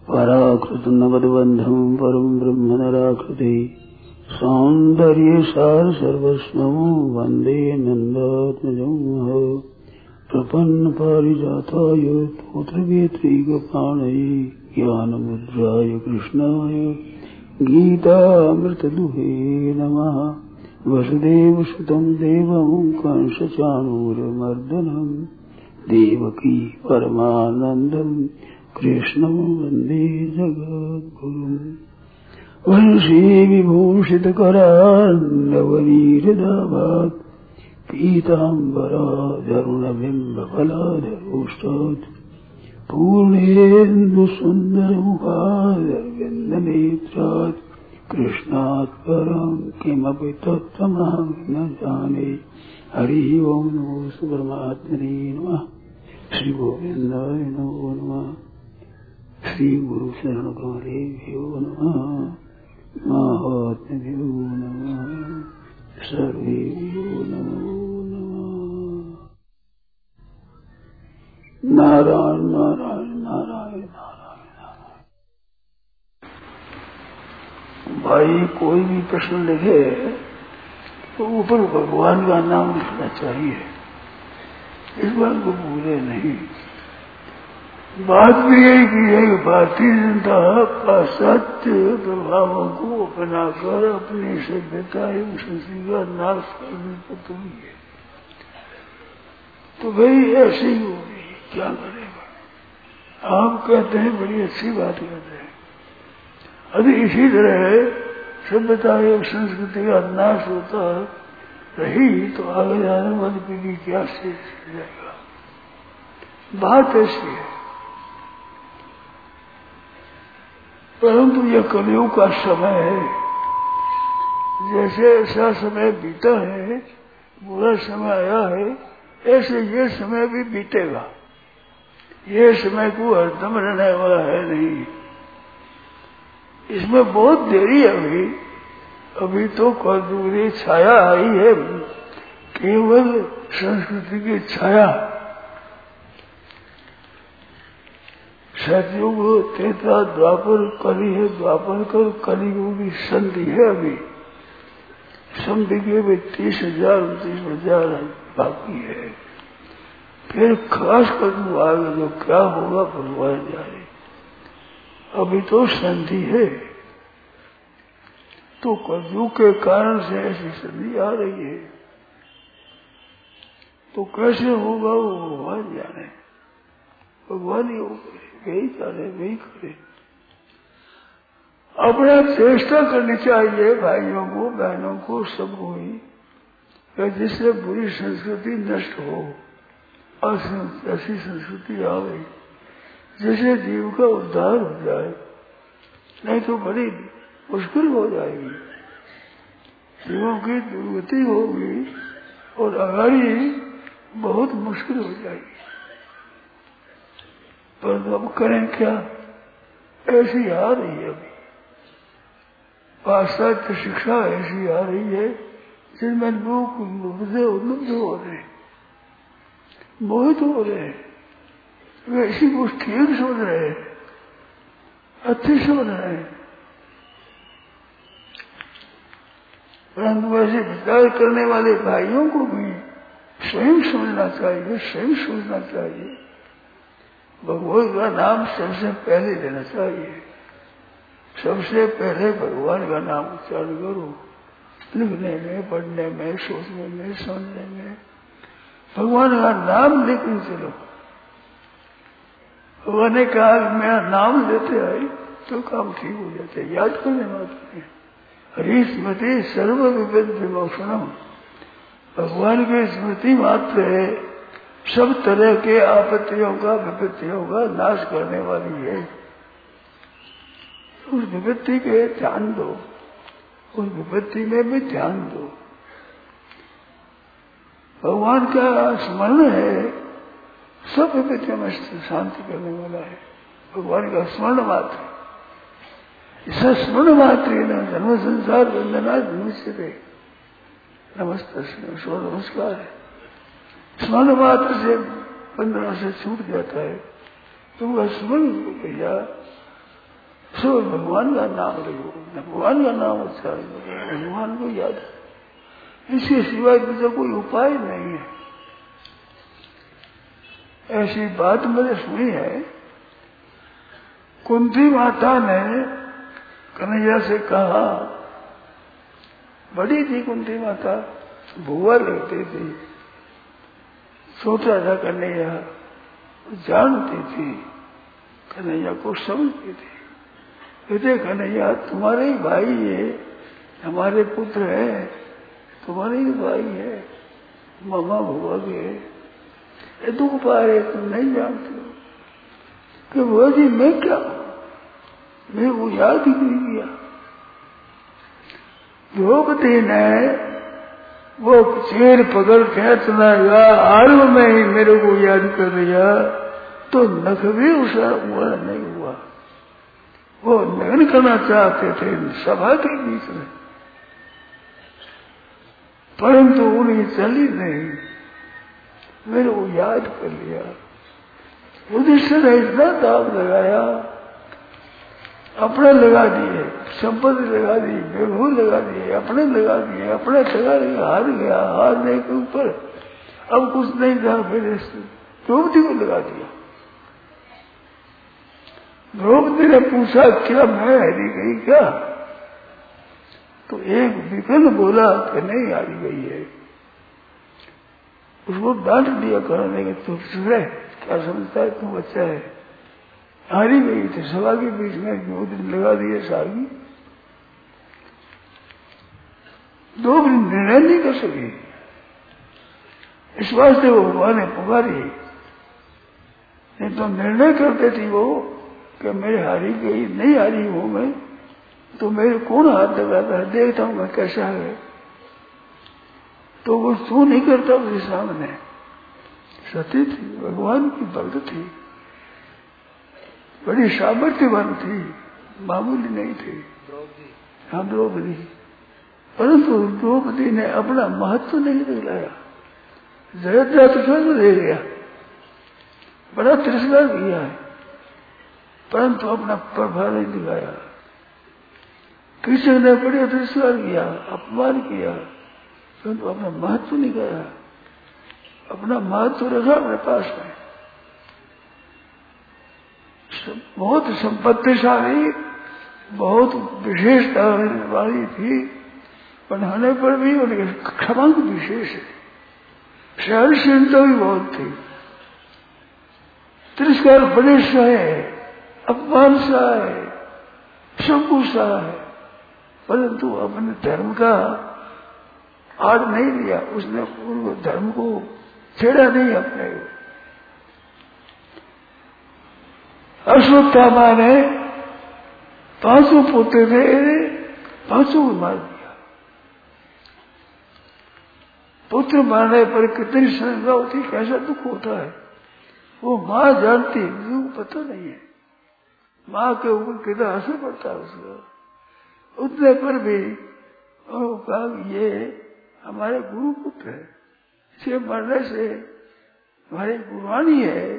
पराकृत नवद्बंधम परम ब्रह्म नराकृते सौंदर्य सार सर्वस्वं वंदे नंदात्मजं प्रपन्न पारिजाताय तोत्रवेत्रैकपाणये ज्ञानमुद्राय कृष्णाय गीतामृतदुहे नमः। वसुदेवसुतं देवं कंसचाणूरमर्दनं देवकी परमानन्दं कृष्णं वन्दे जगद्गुरुम्। वंशी विभूषितकरान्नवनीरदाभात् पीताम्बराधरुणबिम्बफलाधरोष्टात् पूर्णेन्दुसुन्दरमुखादरविन्दनेत्रात् कृष्णात् परं किमपि तत्त्वमहं न जाने। हरिः ओं नमो परमात्मने नमः। श्री गोविन्दाय नमो नमः। श्री गुरु शरण कमलेभ्यो नमः। महात्म्यो नमः। सर्वेभ्यो नमो नमः। नारायण नारायण नारायण नारायण। भाई कोई भी प्रश्न लिखे तो ऊपर भगवान का नाम लिखना चाहिए, इस बात को भूले नहीं। बात भी यही की है कि भारतीय जनता पाश्चात्य प्रभावों को अपनाकर अपनी सभ्यता एवं संस्कृति का नाश करने पर तुली है। तो भाई ऐसे ही होगी, क्या करेगा। आप कहते हैं बड़ी अच्छी बात कहते हैं, यदि इसी तरह सभ्यता एवं संस्कृति का नाश होता रही तो आगे जाने वाली पीढ़ी क्या शेष जाएगा। बात ऐसी है। परंतु यह कलियुग का समय है, जैसे ऐसा समय बीता है, बुरा समय आया है, ऐसे ये समय भी बीतेगा। ये समय को हरदम रहने वाला है नहीं, इसमें बहुत देरी है। अभी तो कलयुगी छाया आई है, केवल संस्कृति की छाया। सतयुग, त्रेता, द्वापर, कली है, द्वापर कर कलियुग की संधि है। अभी संधि के भी 30,000-29,000 बाकी है। फिर खास कलयुग आगे जो क्या होगा भगवान जाने। अभी तो संधि है, तो कलयुग के कारण से ऐसी संधि आ रही है, तो कैसे होगा वो भगवान जाने। भगवान ही होगा, वही जाने, वही करे। अपना चेष्टा करनी चाहिए भाइयों को, बहनों को, सबको ही, जिससे बुरी संस्कृति नष्ट हो और ऐसी संस्कृति आवे जैसे जीव का उद्धार हो जाए। नहीं तो बड़ी मुश्किल हो जाएगी, जीवों की दुर्गति होगी और आगाड़ी बहुत मुश्किल हो जाएगी। पर अब करें क्या, ऐसी आ रही है। अभी पाश्चात्य शिक्षा ऐसी आ रही है जिनमें लोग उन्मुक्त हो रहे हैं, मोहित हो रहे हैं। वे इसी को ठीक समझ रहे हैं, अच्छी समझ रहे हैं। परंतु ऐसे विचार करने वाले भाइयों को भी स्वयं समझना चाहिए, स्वयं सोचना चाहिए। भगवान का नाम सबसे पहले लेना चाहिए। सबसे पहले भगवान का नाम उच्चारण करो, लिखने में, पढ़ने में, सोचने में, समझने में। भगवान का नाम लेकर चलो। भगवान ने कहा मेरा नाम लेते आए तो काम ठीक हो जाते। याद करने मात्र है। हरि स्मृति सर्व विपद विमोक्षणम। भगवान की स्मृति मात्र है, सब तरह के आपत्तियों का, विपत्तियों का नाश करने वाली है। उस विपत्ति के ध्यान दो, उस विपत्ति में भी ध्यान दो। भगवान का स्मरण है, सब विपत्तियों में शांति करने वाला है। भगवान का स्मरण मात्र, इसका स्मरण मात्र है ना। जन्म संसार वंदना नमस्ते, नमस्ते सो नमस्कार है। स्मरण मात्र से बंधनों से छूट जाता है। तुम स्मरण भैया सो भगवान का नाम लो, भगवान का नाम अच्छा है, भगवान को याद, इसके सिवाय दूसरा कोई उपाय नहीं है। ऐसी बात मैंने सुनी है, कुंती माता ने कन्हैया से कहा, बड़ी थी कुंती माता, बुआ लगती थी, छोटा था कन्हैया, जानती थी, कन्हैया को समझती थी। कहते कन्हैया तुम्हारे ही भाई है, हमारे पुत्र है, तुम्हारे ही भाई है, मामा बुआ के, ये दुख पा रहे तुम नहीं जानते हो कि वो जी मैं क्या, मैं वो याद ही नहीं किया। द्रौपदी ने वो चेर पकड़ के चलाया, आर्व में ही मेरे को याद कर दिया, तो नख भी उसा हुआ नहीं हुआ। वो नग्न करना चाहते थे सभा के बीच में, परंतु उन्हें चली नहीं, मेरे को याद कर लिया। युधिष्ठिर ने इतना दाव लगाया, अपने लगा दिए, संपत्ति लगा दी, वैभव लगा दिए, अपने लगा दिए, अपने लगा दिए, हार गया, हारने के ऊपर अब कुछ नहीं था, फिर द्रौपदी को लगा दिया। द्रौपदी ने पूछा क्या मैं हारी गई क्या? तो एक विपिन बोला कि नहीं हारी गई है। उसको डांट दिया, कहने के तू सुने क्या समझता है, तू बच्चा है, हारी गई थी सभा के बीच में, दो दिन लगा दिए सागी, दो दिन निर्णय नहीं कर सकी। इस वास्ते वो भगवान ने पुकारी, नहीं तो निर्णय करते थी वो कि मेरे हारी गई, नहीं हारी हूं मैं, तो मेरे कौन हाथ लगाता है, देखता हूं मैं कैसा है, तो वो तू नहीं करता उसके सामने। सती थी, भगवान की भक्त थी, बड़ी सामर्थ्यवान थी, मामूली नहीं थी। हाँ द्रौपदी, परंतु द्रौपदी ने अपना महत्व नहीं दिलाया, जयद्रथ स्वर्ग दे गया, बड़ा तिरस्कार किया है, परंतु अपना प्रभाव नहीं दिखाया। कृष्ण ने बड़े तिरस्कार किया, अपमान किया, परंतु अपना महत्व नहीं गया, अपना महत्व रखा अपने पास में। बहुत संपत्तिशाली, बहुत विशेषता वाली थी, पर होने पर भी उनके क्षमा विशेष है, सहनशीलता भी बहुत थी, तिरस्कार बड़े सहे, अपमान सहे, सब कुछ सहे, परंतु अपने धर्म का आड़ नहीं लिया, उसने धर्म को छेड़ा नहीं अपने। अश्वत्थामा ने 500 पुत्र थे, 500 को मार दिया। पुत्र मारने पर कितनी शंका होती, कैसा दुख होता है, वो माँ जानती, मुझे पता नहीं है, माँ के ऊपर कितना असर पड़ता है उसका। उतने पर भी कहा ये हमारे गुरु पुत्र है, इसे मरने से हमारी गुरुवाणी है,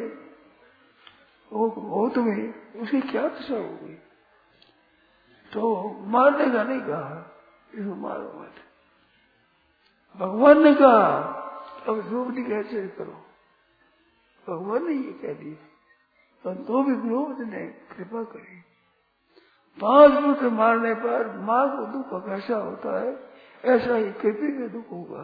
वो तुम्हें उसकी क्या दशा होगी, तो मारने का नहीं कहा, इसको मारो मत। भगवान ने कहा अब द्रौपदी कैसे करो, भगवान ने ये कह दिया, तो भी द्रौपदी ने कृपा करी। 5 पुत्र मारने पर माँ को दुख कैसा होता है, ऐसा ही कृपी में दुख होगा,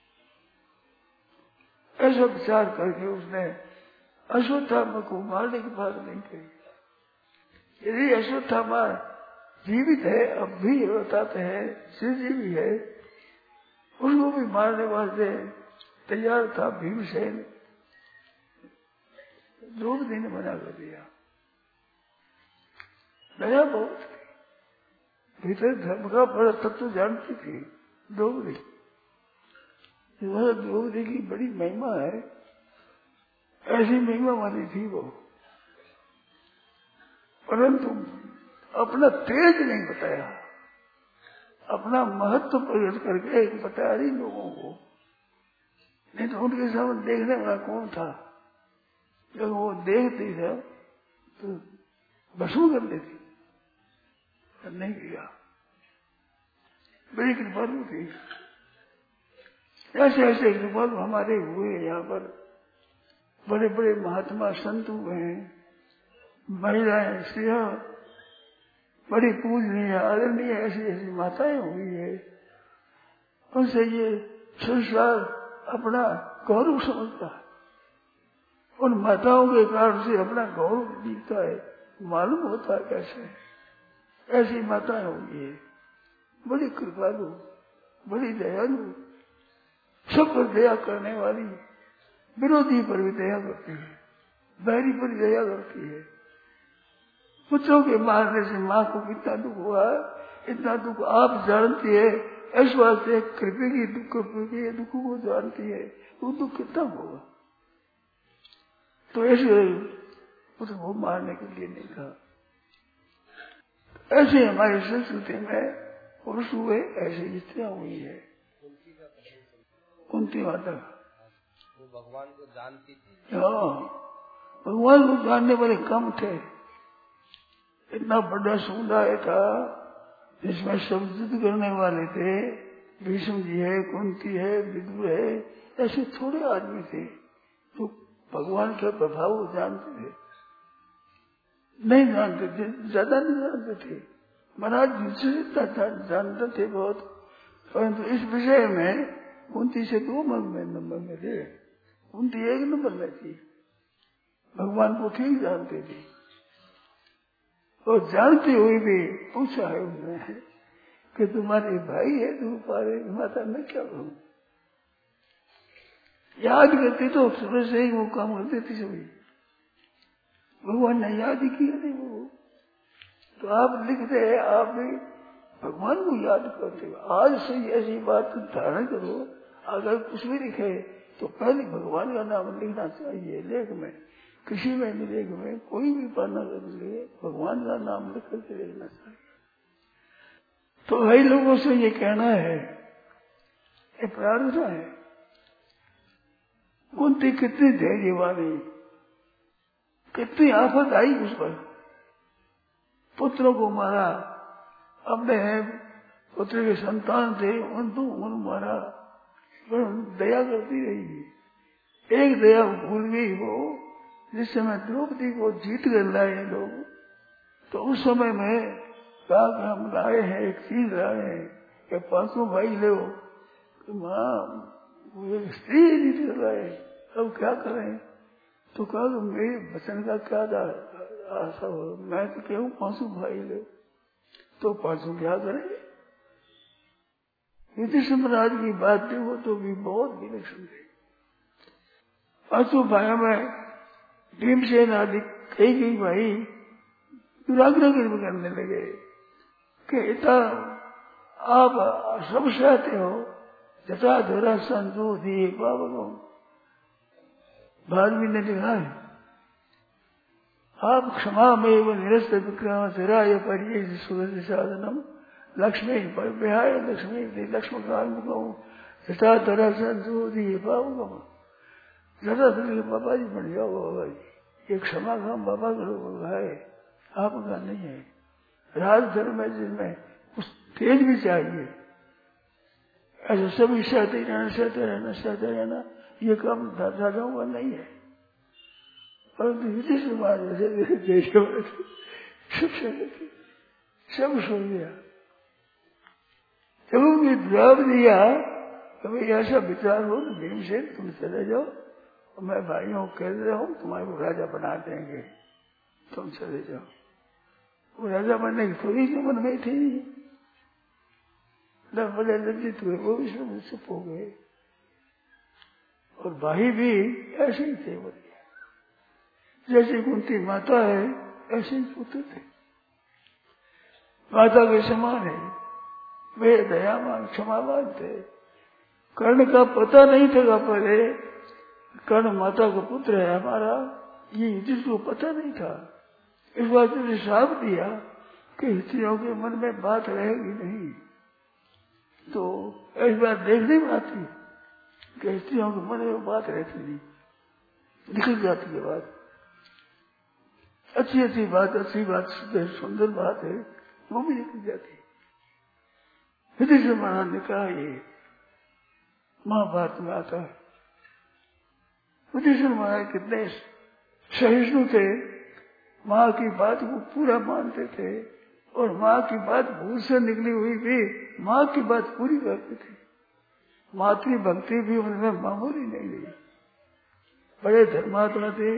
ऐसा विचार करके उसने अश्वत्थामा को मारने की बात नहीं कही। यदि अश्वत्थामा जीवित है, अब भी बताते हैं चिरंजीवी है, उसको भी मारने वास्ते तैयार था भीमसेन, द्रौपदी ने मना कर दिया। दया बहुत थी, भीतर धर्म का बड़ा तत्व जानती थी द्रौपदी, द्रौपदी की बड़ी महिमा है, ऐसी महिमा वाली थी वो, परंतु अपना तेज नहीं बताया, अपना महत्व प्रकट करके बताया नहीं लोगों को, नहीं तो उनके सामने देखने वाला कौन था, जब वो देखती था तो भस्म कर देती, नहीं किया। बड़ी कृपालु थी। ऐसे ऐसे कृपालु हमारे हुए यहाँ पर, बड़े बड़े महात्मा संत हुए हैं, महिलाएं स्त्रियां बड़ी पूजनीय आदरणीय ऐसी ऐसी माताएं हुई है। उनसे ये संसार अपना गौरव समझता है, उन माताओं के कारण से अपना गौरव दिखता है, मालूम होता है कैसे। ऐसी माताएं हुई है, बड़ी कृपालु, बड़ी दयालु, सब पर दया करने वाली, विरोधी पर भी दया करती है, बैरी पर दया करती है। पुत्रों के मारने से माँ को कितना दुख हुआ, इतना दुख आप जानती है। इस वास्ते कृपेगी दुख के दुख को जानती है, वो दुख कितना होगा। तो ऐसे पुत्र को मारने के लिए नहीं कहा। ऐसे हमारी संस्कृति में पुरुष हुए, ऐसे स्त्रियां हुई है। कुंती माता वो भगवान को जानती थी। हाँ, भगवान को जानने वाले कम थे। इतना बड़ा समुदाय था जिसमें सब युद्ध करने वाले थे। भीष्म जी है, कुंती है, विदुर है, ऐसे थोड़े आदमी थे जो भगवान के प्रभाव को जानते थे। नहीं जानते थे, ज्यादा नहीं जानते थे। महाराज जितना जानते थे बहुत, परंतु इस विषय में कुंती से 2 नंबर में थे। कुंती 1 नंबर में थी, भगवान को ठीक जानते थे। और जानते हुए भी पूछा है उन्होंने कि तुम्हारे भाई है तुम्हारे माता, मैं क्या करूं। याद करती तो सुबह से ही वो काम करते थे सभी। भगवान ने याद ही किया नहीं वो। तो आप लिखते हैं, आप भी भगवान को याद करते हो। आज से ऐसी बात धारण करो, अगर कुछ भी लिखे तो पहले भगवान का नाम लिखना चाहिए। लेख में, किसी में भी लेख में, कोई भी पढ़ना करेंगे, भगवान का नाम लिख करके लिखना चाहिए। तो कई लोगों से ये कहना है, ये प्रार्थना है। कुंती कितनी धैर्यवानी, कितनी आफत आई उस पर। पुत्रों को मारा, अपने पुत्र के संतान थे उन मारा, पर दया करती रही। एक दया भूल गई वो, जिस समय द्रौपदी को जीत कर लाए लोग, तो उस समय में कहा कि हम लाए हैं, एक चीज लाए हैं कि 500 भाई ले। माँ वो एक स्त्री जीत कर लाए, अब क्या करें। तो कहा कि मेरे वचन का क्या आशा हो, मैं तो कहूँ 500 भाई ले, तो 500 क्या करें। युधिष्ठिर महाराज की बात थी, वो तो भी बहुत विलक्षण थी। 500 भाइयों में भीमसेन आदि कई भाई दुराग्रह करने लगे कि इतना आप सब सहते हो, जटा धरा संतो दिए बाबा। भागवी ने लिखा है, आप क्षमा में निरस्त विक्रम सिराय परिये सुरज साधनम लक्ष्मी पर विहाय लक्ष्मी लक्ष्म काल जटा धरा संतो दिए बाबा। जटा धर बाबा जी बन जाओ बाबा जी, ये क्षमा काम बाबा करो है, आपका नहीं है। राजधर्म में जिसमें कुछ तेज भी चाहिए, ऐसे सभी सहते रहना ये काम राजाओं का नहीं है। परंतु युधिष्ठिर महाराज सब सुन लिया। जब उनकी जवाब दिया कभी ऐसा विचार हो तो भीमसेन तुम चले जाओ, और मैं भाइयों को कह रहा हूँ तुम्हारे को राजा बना देंगे, तुम चले जाओ। वो राजा बनने की थोड़ी सी मन में थी, बड़े लज्जित हुए, वो भी सब चुप हो गए। और भाई भी ऐसे ही थे, बोले जैसे कुंती माता है ऐसे ही पुत्र थे, माता के समान है, वे दयावान क्षमावान थे। कर्ण का पता नहीं था पहले, कर्ण माता का पुत्र है हमारा, ये युधिष्ठिर को पता नहीं था। इस बात ने साफ दिया कि स्त्रियों के मन में बात रहेगी नहीं, तो इस बात देखने में आती कि स्त्रियों के मन में बात रहती नहीं, निकल जाती है बात। अच्छी बात, अच्छी बात, सुंदर बात है, वो भी निकल जाती। युधिष्ठिर महाराज ने कहा ये महाभारत में आता है। युधिष्ठिर महाराज कितने सहिष्णु थे, माँ की बात को पूरा मानते थे और माँ की बात भूल से निकली हुई भी माँ की बात पूरी करते थे। मातृ भक्ति भी उनमें मामूली नहीं रही। बड़े धर्मात्मा थे।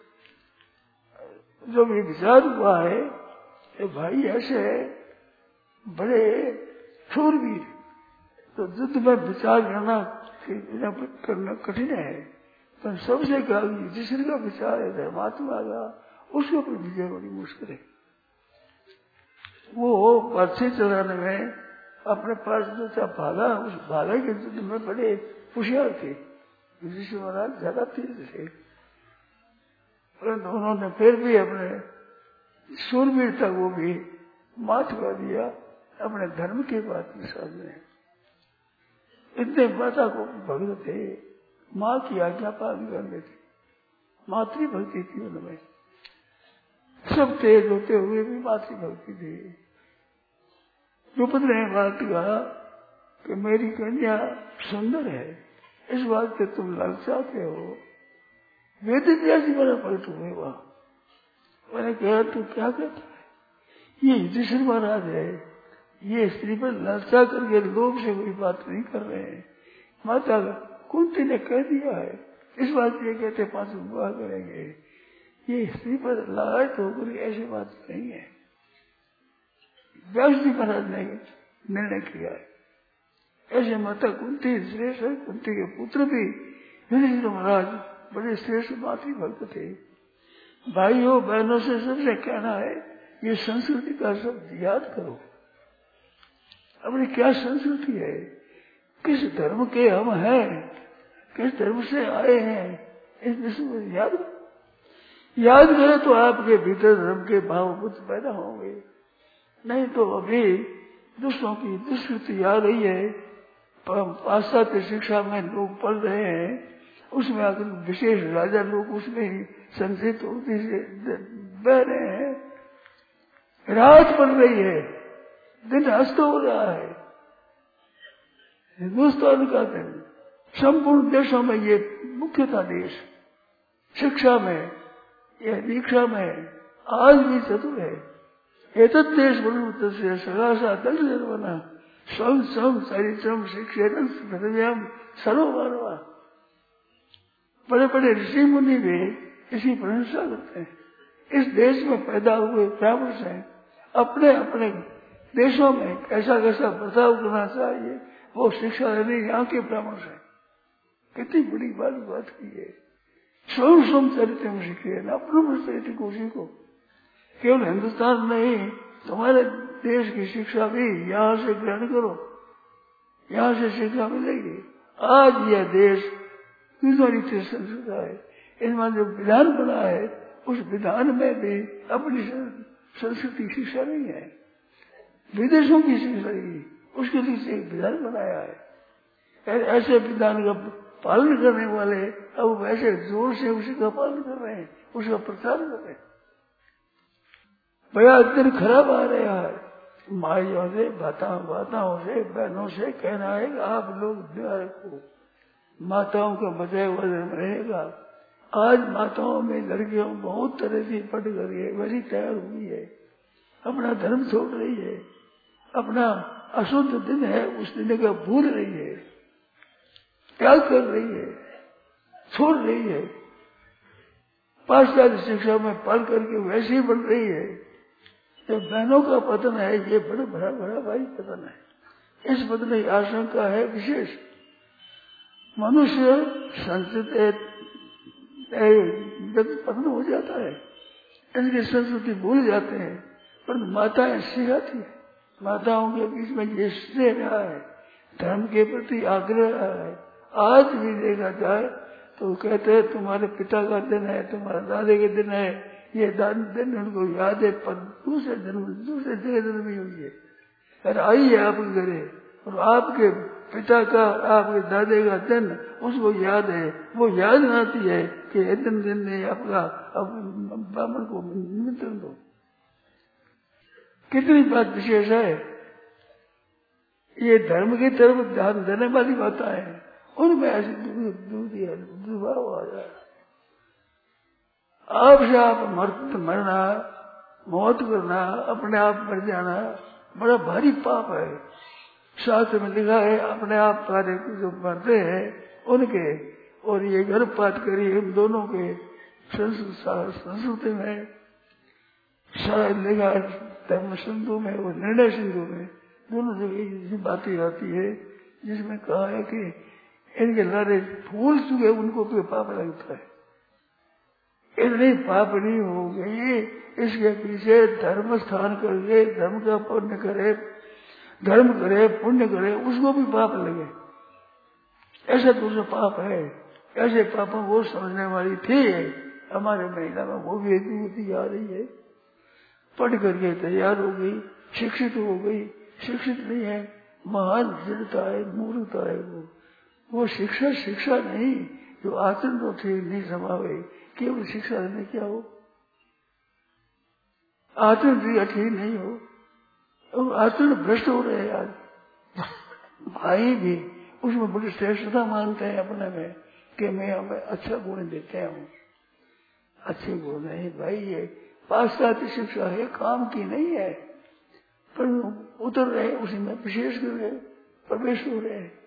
जो भी विचार हुआ है कि भाई ऐसे बड़े शूरवीर, तो युद्ध में विचार करना कठिन है। तो सबसे जिसने का विचार है धर्मात्मा का, उसके ऊपर विजय बड़ी मुश्किल है। वो पर्ची चलाने में अपने पास जो था भाला, उस भाला के युद्ध में बड़े होशियार थे। युधिष्ठिर महाराज ज्यादा तीव्र थे, परंतु उन्होंने फिर भी अपने शूरवीरता को भी मात कर दिया अपने धर्म के बात के सामने। इतने माता को भक्त थे, माँ की आज्ञा पालन करते थे, मातृ भक्ति थी उनमें। सब तेज होते हुए भी मातृ भक्ति थी। द्रौपदी ने बात कहा कि मेरी कन्या सुंदर है, इस बात से तुम ललचाते हो। वेद व्यास जी मेरा पलट हुए वहां। मैंने कहा तू क्या कहता है? ये युधिष्ठिर महाराज है, ये स्त्री पर ललचा करके लोभ से कोई बात नहीं कर रहे हैं। माता कुंती ने कह दिया है, इस बात ये कहते 5 विवाह करेंगे। ये स्त्री पर लालच होकर ऐसी बात नहीं है। व्यास जी महाराज ने निर्णय किया है। ऐसे माता कुंती श्रेष्ठ है। कुंती के पुत्र भी युधिष्ठिर महाराज बड़े श्रेष्ठ मातृ भक्त थे। भाइयों बहनों से सबसे कहना है, ये संस्कृति का शब्द याद करो। अपनी क्या संस्कृति है, किस धर्म के हम हैं, किस धर्म से आए हैं, इस विषय में याद करें तो आपके भीतर धर्म के भाव बुद्ध पैदा होंगे। नहीं तो अभी दूसरों की दुष्कृति आ रही है। पाश्चात्य शिक्षा में लोग पढ़ रहे हैं, उसमें अगर विशेष राजा लोग उसमें ही संचित होते से बह रहे हैं। रात पड़ रही है, दिन अस्त हो रहा है। हिंदुस्तान का दिन संपूर्ण देशों में ये मुख्य था देश, शिक्षा में या दीक्षा में आज भी चतुर है। एतत् देश बलूत से सगासा दल बना स्वयं स्वयं चरित्रम शिक्षण पृथ्व्याम सर्वमानवा। बड़े बड़े ऋषि मुनि भी इसी प्रशंसा करते हैं। इस देश में पैदा हुए ब्राह्मण हैं, अपने अपने देशों में कैसा कैसा बर्ताव करना चाहिए वो शिक्षा देने यहाँ के ब्राह्मण हैं। कितनी बड़ी बात की है। स्वयं स्वयं चरित्र में सीखे, अपने चरित्र को सीखो। केवल हिंदुस्तान नहीं, तुम्हारे देश की शिक्षा भी यहाँ से ग्रहण करो, यहाँ से शिक्षा मिलेगी। आज यह देश दूसरी रीति से संस्कृत है। इसमें जो विधान बना है उस विधान में भी अपनी संस्कृति शिक्षा नहीं है, विदेशों की शिक्षा नहीं, उसके लिए एक विधान बनाया है। ऐसे विधान का पालन करने वाले अब वैसे जोर से उसी का पालन कर रहे हैं, उसका प्रचार कर रहे हैं। बड़ा दिन खराब आ रहा है। माइयों से बाताओं से बहनों से कहना है कि आप लोग ध्यान रखो, माताओं का बचाए हुआ धर्म रहेगा। आज माताओं में लड़कियों बहुत तरह की पढ़ करके वैसी तैयार हुई है, अपना धर्म छोड़ रही है, अपना अशुद्ध दिन है उस दिन का भूल रही है, त्याग कर रही है, छोड़ रही है, पाश्चात्य शिक्षा में पढ़ करके वैसे ही बन रही है। तो बहनों का पतन है, ये बड़ा बड़ा भाई पतन है। इस पतन की आशंका है विशेष। मनुष्य संचित पतन हो जाता है, इनकी संस्कृति भूल जाते हैं, पर माताएं सिखाती है। माताओं के बीच में ये स्नेह रहा है, धर्म के प्रति आग्रह रहा है। आज भी देखा जाए तो कहते हैं तुम्हारे पिता का दिन है, तुम्हारे दादे के दिन है, ये दिन उनको याद है, पर दूसरे जगह में हुई है। अरे आइए आपके घरे और आपके पिता का आपके दादे का दिन उसको याद है, वो याद आती है कि दिन ने आपका ब्राह्मण को निमंत्रण दो। कितनी बात विशेष है। ये धर्म की तरफ ध्यान देने वाली बातें हैं, उनमें ऐसी दुर्भाव आ जाए। आपसे आप मरना, मौत करना, अपने आप मर जाना बड़ा भारी पाप है। शास्त्र में लिखा है अपने आप सारे जो मरते हैं उनके और ये गर्भपात करी इन दोनों के संस्कृति में शायद लिखा है, धर्म सिंधु में और निर्णय सिंधु में दोनों जगह बातें आती है जिसमें कहा है कि इनके लारे फूल चुके उनको कोई पाप लगता है। इतनी पाप नहीं हो गई, इसके पीछे धर्म स्थान करके धर्म का पुण्य करे, धर्म करे पुण्य करे, उसको भी पाप लगे। ऐसा तो जो पाप है, ऐसे पापों को समझने वाली थी हमारे महिला में, वो भी एक युवती आ रही है, पढ़ करके तैयार हो गई, शिक्षित हो गई। शिक्षित नहीं है, महान दृढ़ता है, मूर्खता है। वो शिक्षा नहीं, जो आचरण तो थे नहीं समावे, केवल शिक्षा में क्या हो, आचरण भी ठीक नहीं हो, और आचरण भ्रष्ट हो रहे हैं आज। भाई भी उसमें बड़ी श्रेष्ठता मानते हैं अपने में कि मैं हमें अच्छा गुण देते हूँ। अच्छे गुण नहीं भाई, ये पाश्चात्य शिक्षा है, काम की नहीं है, पर उतर रहे उसी में विशेष कर प्रवेश हो रहे हैं।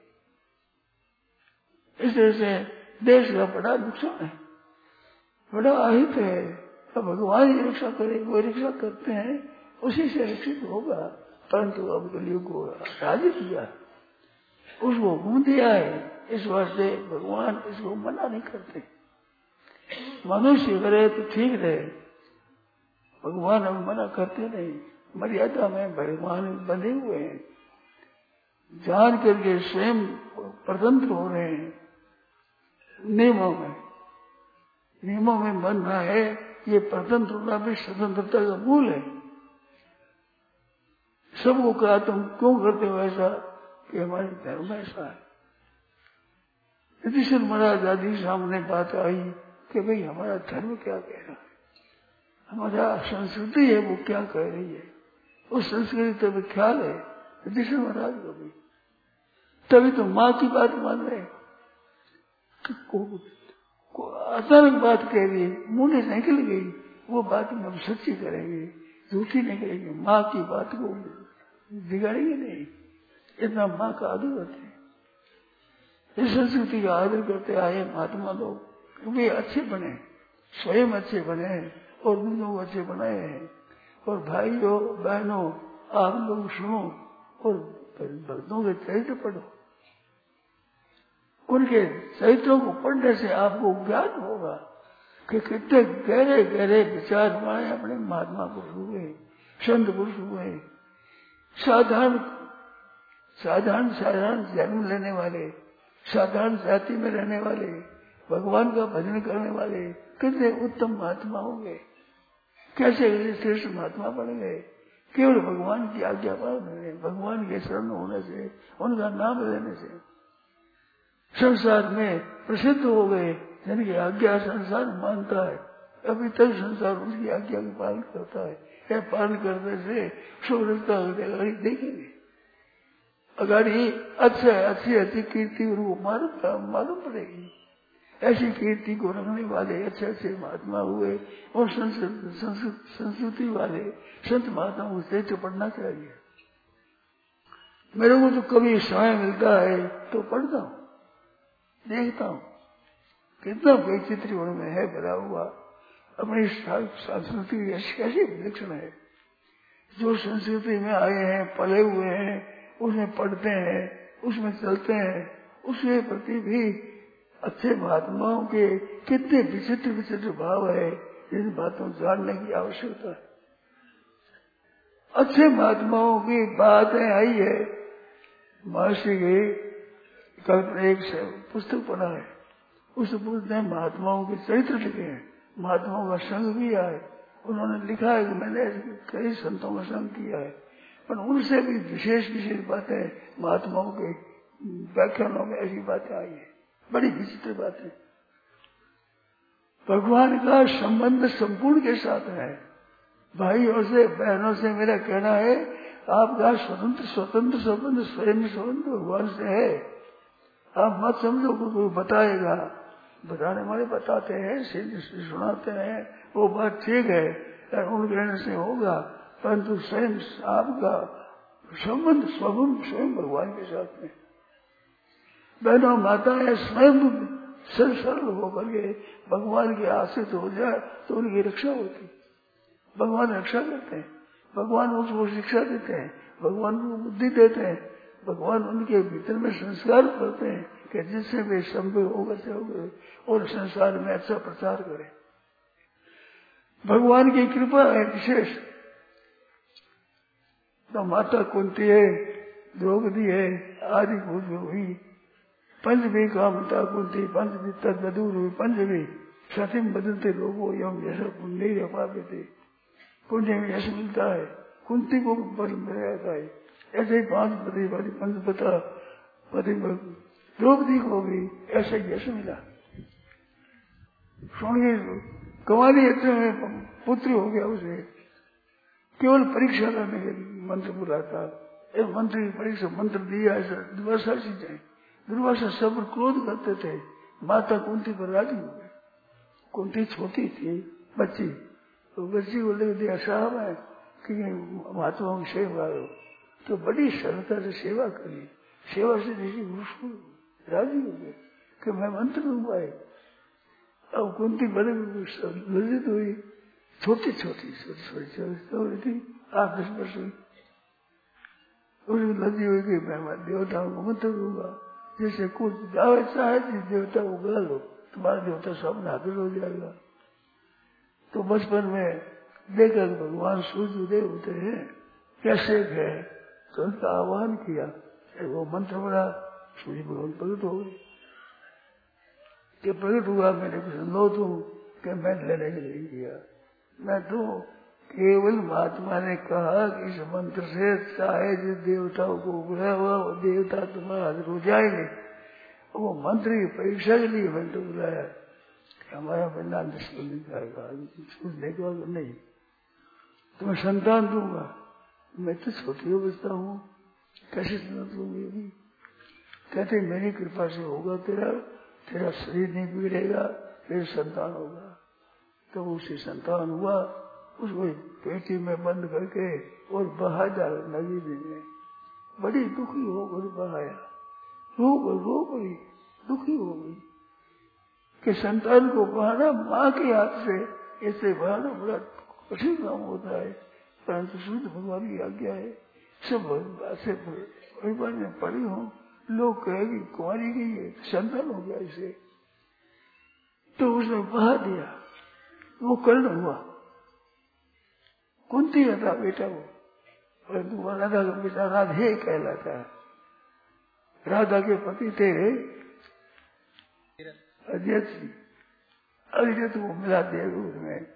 इस तरह से देश का बड़ा नुकसान है, बड़ा आहित है। अब भगवान ही रक्षा करे, वो रक्षा करते हैं, उसी से रक्षित होगा। परंतु अब कलयुग को राजी किया, उसको गुण दिया है, इस वास्ते भगवान इसको मना नहीं करते। मनुष्य करे तो ठीक रहे, भगवान अब मना करते नहीं। मर्यादा में भगवान बंधे हुए हैं, जान करके स्वयं स्वतंत्र हो रहे हैं। नियमों में बनना है, ये स्वतंत्र होना भी स्वतंत्रता का मूल है। सबको कहा तुम क्यों करते हो ऐसा, कि हमारे धर्म ऐसा है। युधिष्ठिर महाराज आदि सामने बात आई कि भाई हमारा धर्म क्या कह रहा है, हमारा संस्कृति है वो क्या कह रही है, उस संस्कृति तभी ख्याल है युधिष्ठिर महाराज को भी। तभी तो माँ की बात मान रहे, अचानक बात कह रही है, मुंह से निकल गई, वो बात हम सच्ची करेंगे, झूठी नहीं करेंगे, माँ की बात को बिगाड़ेंगे नहीं। इतना माँ का आदर करते हैं, इस संस्कृति का आदर करते आए महात्मा लोग, वे अच्छे बने, स्वयं अच्छे बने और दूसरों को अच्छे बनाए हैं। और भाइयों बहनों आप लोग सुनो और भक्तों के चरित्र पढ़ो, उनके चरित्रों को पढ़ने से आपको ज्ञान होगा कि कितने गहरे गहरे विचार हमारे अपने महात्मा पुरुष हुए, संत पुरुष हुए, साधारण जन्म लेने वाले, साधारण जाति में रहने वाले, भगवान का भजन करने वाले कितने उत्तम महात्मा होंगे, कैसे श्रेष्ठ महात्मा बन गए केवल भगवान की आज्ञा पालने, भगवान के शरण होने से, उनका नाम लेने से संसार में प्रसिद्ध हो गए। जिनकी आज्ञा संसार मानता है, अभी तक संसार उसकी आज्ञा का पालन करता है। यह पालन करने से शुभ्रता अगाड़ी देखेंगे, अगाड़ी अच्छी कीर्ति उनको मालूम पड़ेगी। ऐसी कीर्ति को रखने वाले अच्छे अच्छे महात्मा हुए और संस्कृति वाले संत महात्माओं को चरित्र पढ़ना चाहिए। मेरे को तो कभी समय मिलता है तो पढ़ता हूँ, देखता हूँ कितना वैचित्र उनमें है भरा हुआ। अपनी संस्कृति कैसी विलक्षण है, जो संस्कृति में आए हैं, पले हुए हैं, उसमें पढ़ते हैं, उसमें चलते हैं, उसके प्रति भी अच्छे महात्माओं के कितने विचित्र विचित्र भाव है, जिन बातों जानने की आवश्यकता है। अच्छे महात्माओं की बातें आई है, महर्षि के कल एक पुस्तक पढ़ा है, उस पुस्तक में महात्माओं के चरित्र लिखे हैं, महात्माओं का संग किया है। उन्होंने लिखा है कि मैंने कई संतों का संग किया है, पर उनसे भी विशेष बातें महात्माओं के व्याख्यानों में ऐसी बातें आई है, बड़ी विचित्र बातें। भगवान का संबंध संपूर्ण के साथ है, भाइयों से बहनों से मेरा कहना है, आपका स्वतंत्र स्वयं स्वतंत्र भगवान से है। आप मत समझो कोई बताएगा, बताने वाले बताते हैं, सुनाते हैं, वो बात ठीक है, उन कहने से होगा, परंतु स्वयं आपका संबंध स्वयं भगवान के साथ में। बहनों माताएं स्वयं सरल होकर के भगवान के आश्रित हो जाए तो उनकी रक्षा होती। भगवान रक्षा करते हैं, भगवान उसको शिक्षा देते हैं, भगवान को बुद्धि देते हैं, भगवान उनके भीतर में संस्कार करते हैं कि जिससे वे संभव होगा और संसार में अच्छा प्रचार करें। भगवान की कृपा है विशेष। तो माता कुंती है, द्रौपदी है, आदि हुई, पंचमी कामता कुंती, पंचमी तदूर हुई, पंचमी सतिम बदलते लोगों एवं यश पुण्य रह पाते थे। पुण्य में यश मिलता है, कुंती को बल मिल जाता है। ऐसे ही 5 पति वाली पंचपता पति द्रौपदी को भी ऐसे यश मिला। सुनिए, कुमारी अच्छे में पुत्र हो गया उसे, केवल परीक्षा करने के मंत्र बुलाता। एक मंत्र की परीक्षा मंत्र दिया, ऐसा दुर्वासा चीजें, दुर्वासा सब क्रोध करते थे, माता कुंती पर राजी हो गई। कुंती छोटी थी, बच्ची, तो बच्ची को लग दिया साहब है कि महात्माओं की सेवा करो, तो बड़ी सरलता से सेवा करी। सेवा से देखिए राजी हो गए कि मैं मंत्र दूंगा। अब कुंती बड़े लज्जित हुई, छोटी थी, 8-10 वर्ष हुई। उसकी लज्जी हुई कि मैं देवताओं को मंत्र दूंगा, जैसे कुछ जाओ चाहे जिस देवता को बुला लो, तुम्हारा देवता सामने हाजिर हो जाएगा। तो बचपन में देखा भगवान सूर्यदेव होते हैं कैसे गए, तो उनका आह्वान किया, वो मंत्र बड़ा, सूर्य भगवान प्रकट हो गए। कि प्रकट हुआ, मैंने कुछ लो तुम, कि मैं लेने के लिए किया। मैं तो केवल महात्मा ने कहा कि इस मंत्र से चाहे जिस देवताओं को बुलाया हुआ वो देवता तुम्हारा हाजिर हो जाएंगे। वो मंत्र की परीक्षा के लिए मैंने तो बुलाया, हमारा बंदा दुश्मन नहीं जाएगा, देखा नहीं, तुम्हें संतान दूंगा। मैं तो छोटी अवस्था हूँ, कैसे संतान दूंगी? कहते मेरी कृपा से होगा, तेरा शरीर नहीं बिगड़ेगा, फिर संतान होगा। तो उसे संतान हुआ, उसको पेटी में बंद करके और बहा डाला नदी में। बड़ी दुखी होकर बहाया, रो गई, दुखी हो गई कि संतान को बहाना माँ के हाथ से ऐसे बहाना बड़ा कठिन काम होता है, परंतु शुद्ध भगवान की आज्ञा है। सब ऐसे परिवार में पड़ी हूँ, लोग कहेगी कुमारी की है, संतान हो गया इसे, तो उसने बहा दिया। वो कर्ण हुआ, कुंती था बेटा वो, परंतु राधा का बेटा राधे कहलाता है। राधा के पति थे अजित को मिला दिया उसमें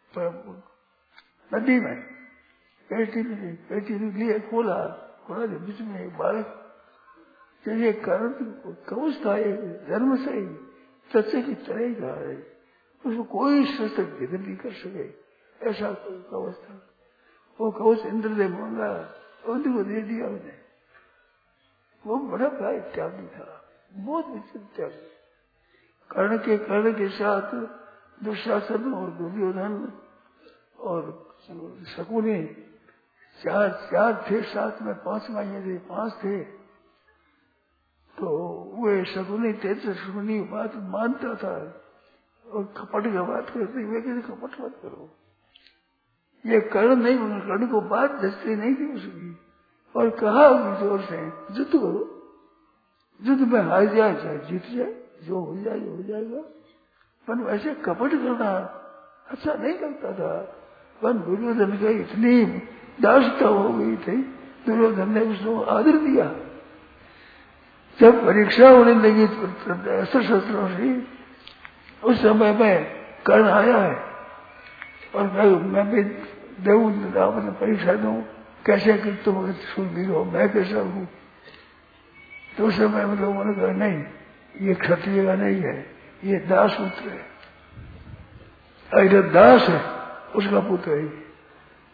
नदी में, पेटी लिए खोला बीच में एक बालक, जैसे कर्ण कवच था, जन्म से ही सच्चे की तरह ही था, उसको कोई शस्त्र भेद नहीं कर सके, ऐसा कवच था। वो कवच इंद्र ने मांगा, उन्हीं को दे दिया उन्हें। वो बड़ा भाई त्यागी था, बहुत विचित्र त्यागी। कर्ण के साथ दुशासन और दुर्योधन और शकुनी चार थे साथ में, 5 ये थे, 5 थे। तो वे शकुनी शकुनी बात मानता था और कपट का बात करते हुए कहते कपट मत करो। ये कर्ण नहीं, कर्ण को बात दस्ती नहीं थी उसकी, और कहा जोर से युद्ध करो, युद्ध में हार जाए चाहे जीत जाए, जो हो जाएगा। पर वैसे कपट करना अच्छा नहीं लगता था। पर दुर्योधन का इतनी दासता हो गई थी, दुर्योधन ने उसको आदर दिया। जब परीक्षा होने लगी अस्त्र शस्त्रों से, उस समय में कर्ण आया है और मैं भी देऊं परीक्षा दूं, कैसे कि तुम शूरवीर हो, मैं कैसा हूं। तो उस समय में लोगों ने कहा नहीं, ये क्षत्रिय का नहीं है, ये दास पुत्र है, दास है, उसका पुत्र है।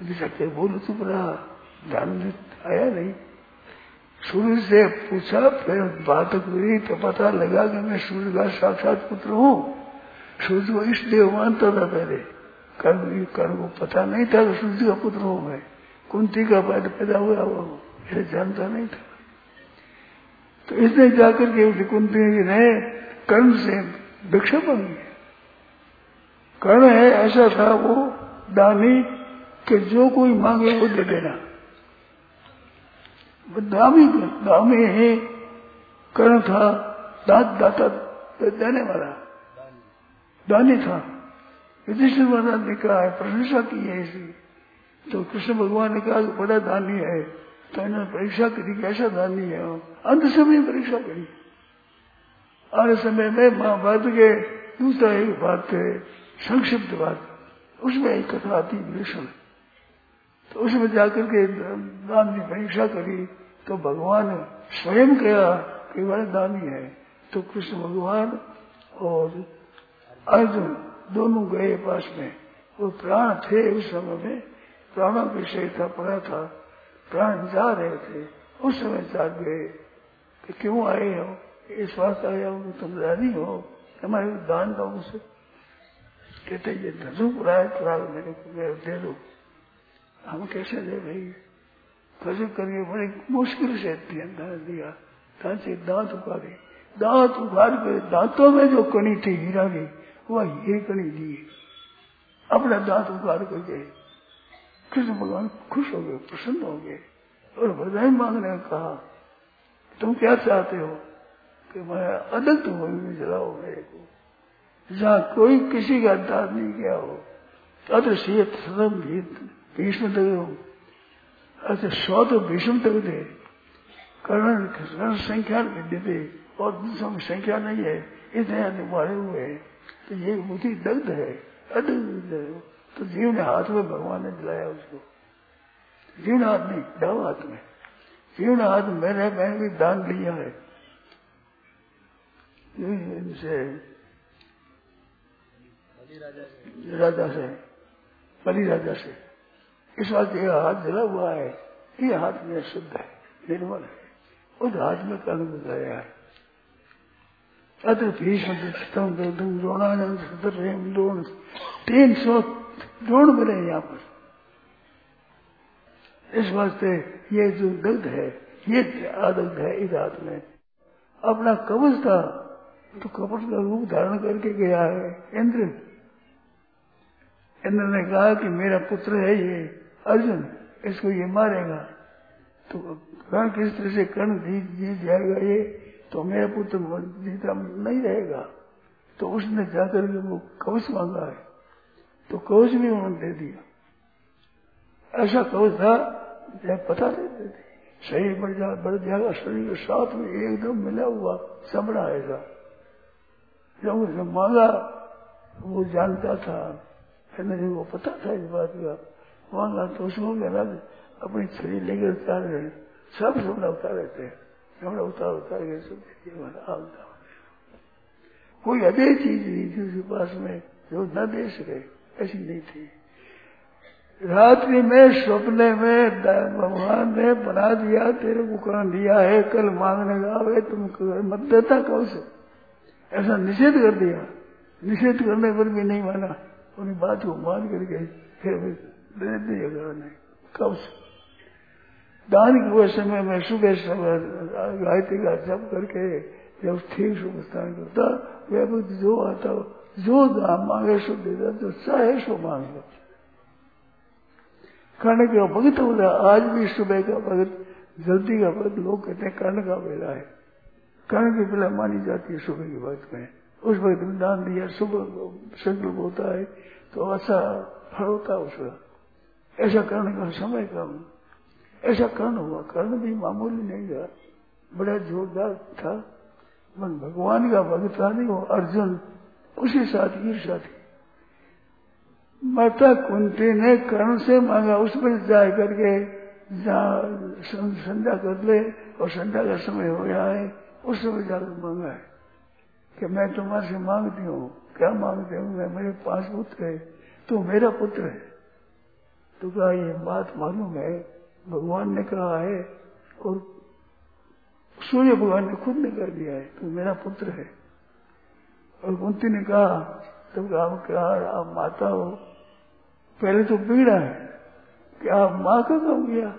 सकते बोलो तो बड़ा ध्यान आया नहीं। सूर्य से पूछा, फिर बात हुई तो पता लगा कि मैं सूर्य का साक्षात पुत्र हूँ। सूर्य को इसलिए मानता था पहले, कर्ण को पता नहीं था कि सूर्य का पुत्र हूँ मैं, कुंती का पैदा हुआ वो इसे जानता नहीं था। तो इसने जाकर के कुंती ने कर्ण से भिक्षा मांगी। कर्ण है ऐसा था वो दानी कि जो कोई मांगे वो दे देना। दामी है, कर्ण था दाता देने वाला, दानी था। युधिष्ठिर महाराज ने कहा है, प्रशंसा की है इसी। तो कृष्ण भगवान ने कहा कि बड़ा दानी है, तो इन्होंने परीक्षा करी कैसा दानी है। अंत समय परीक्षा करी। आने समय में महाभारत के दूसरा एक बात है, संक्षिप्त बात, उसमें एक कथा आती भीषण। तो उसमें जाकर के दान की परीक्षा करी तो भगवान स्वयं कहा कि बड़ा दानी है। तो कृष्ण भगवान और अर्जुन दोनों गए पास में। वो प्राण थे उस समय में, प्राणों का विषय था, पड़ा था, प्राण जा रहे थे। उस समय जाग गए कि क्यों आए हो, इस बात आया हो कि तुम रानी हो, हमारे दान दो उसे। कहते ये धनु पुराए पुरा मेरे को दे दो। हम कैसे दे भाई, कैसे करिए, बड़ी मुश्किल से दिया। दांत उखाड़े, दांत उखाड़ के दांतों में जो कणी थी हीरा की, वह हीरे कणी दी, अपना दांत उखाड़ कर गए। कृष्ण भगवान खुश हो गए, प्रसन्न हो गए और वरदाई मांगने कहा, तुम क्या चाहते हो कि मैं अदत्त हो जलाओ मेरे को, जहाँ कोई किसी का दान नहीं किया हो। अत्र शीत सदम भीष्म तक हो, अच्छा 100 तो भीष्म तक थे, कर्ण संख्या विद्य थे और दूसरों की संख्या नहीं है, इतने मारे हुए हैं। तो ये बुद्धि दग्ध है, अदग्ध है। तो जीव ने हाथ में भगवान ने दिलाया उसको, जीव ने हाथ नहीं, डाव हाथ में, जीव ने हाथ मैंने भी दान लिया है इनसे, राजा से, बलि राजा से। इस बात ये हाथ जला हुआ है, ये हाथ में शुद्ध है, निर्मल है, उस हाथ में कर्ण बताया है। अत्र भीष्म द्रोणानंद 300 द्रोण मिले यहाँ पर। इस वास्ते ये जो दग्ध है, ये आदग्ध है। इस हाथ में अपना कवच था, तो कपट का रूप धारण करके गया है इंद्र। इंद्र ने कहा कि मेरा पुत्र है ये अर्जुन, इसको ये मारेगा, तो कर्ण किस तरह से कर्ण जीत जाएगा ये, तो मेरा पुत्र जीता नहीं रहेगा। तो उसने जाकर के वो कवच मांगा है, तो कवच भी उन्होंने दे दिया। ऐसा कवच था जब पता देते थे, शरीर बढ़ जाएगा, शरीर के साथ में एकदम मिला हुआ चमड़ा आएगा। जब उसने मांगा वो जानता था, वो पता था इस बात का, मांगा तो उसको कहना अपनी छड़ी लेकर उतार रहे, सब चमड़ा उतार रहते हैं, चमड़ा उतार के सब कोई अजय चीज नहीं थी उसके पास में जो न दे सके, ऐसी नहीं थी। रात्रि में सपने में भगवान ने बना दिया, तेरे को कर्ण दिया है, कल मांगने का आवे तुम मत देता कब से, ऐसा निषेध कर दिया। निषेध करने पर भी नहीं माना, उन्हें बात को मान करके फिर दे दिया नहीं। कब से दान के हुए समय में सुबह समय गायत्री का जप करके जब ठीक सुबह करता, वह जो आता जो दान मांगे सो देता, जो चाहे सो मांग लो। कर्ण का भगत होता, आज भी सुबह का भगत, जल्दी का भगत लोग कहते हैं कर्ण का बेला है। कर्ण की बेला मानी जाती है सुबह के वक्त में, उस वक्त में दान दिया, सुबह संकल्प होता है तो अच्छा फल होता है उसका। ऐसा कर्ण का समय कम, ऐसा कर्ण हुआ। कर्ण भी मामूली नहीं था, बड़ा जोरदार था, मन भगवान का भक्त था नहीं वो अर्जुन, उसी साथ ईर्ष्या थी। माता कुंती ने कर्ण से मांगा, उस पर जाए करके जहाँ संध्या कर ले, और संध्या का समय हो गया है, उस समय जाकर मांगा है कि मैं तुम्हारे से मांगती हूँ। क्या मांगते हूँ मैं, मेरे 5 पुत्र है, तू मेरा पुत्र है, तो कहा ये बात मालूम है, भगवान ने कहा है और सूर्य भगवान ने खुद ने कह दिया है तो मेरा पुत्र है। और कुंती ने कहा, तब कहा आप माता हो, पहले तो बिगड़ा है कि आप माँ का काम किया।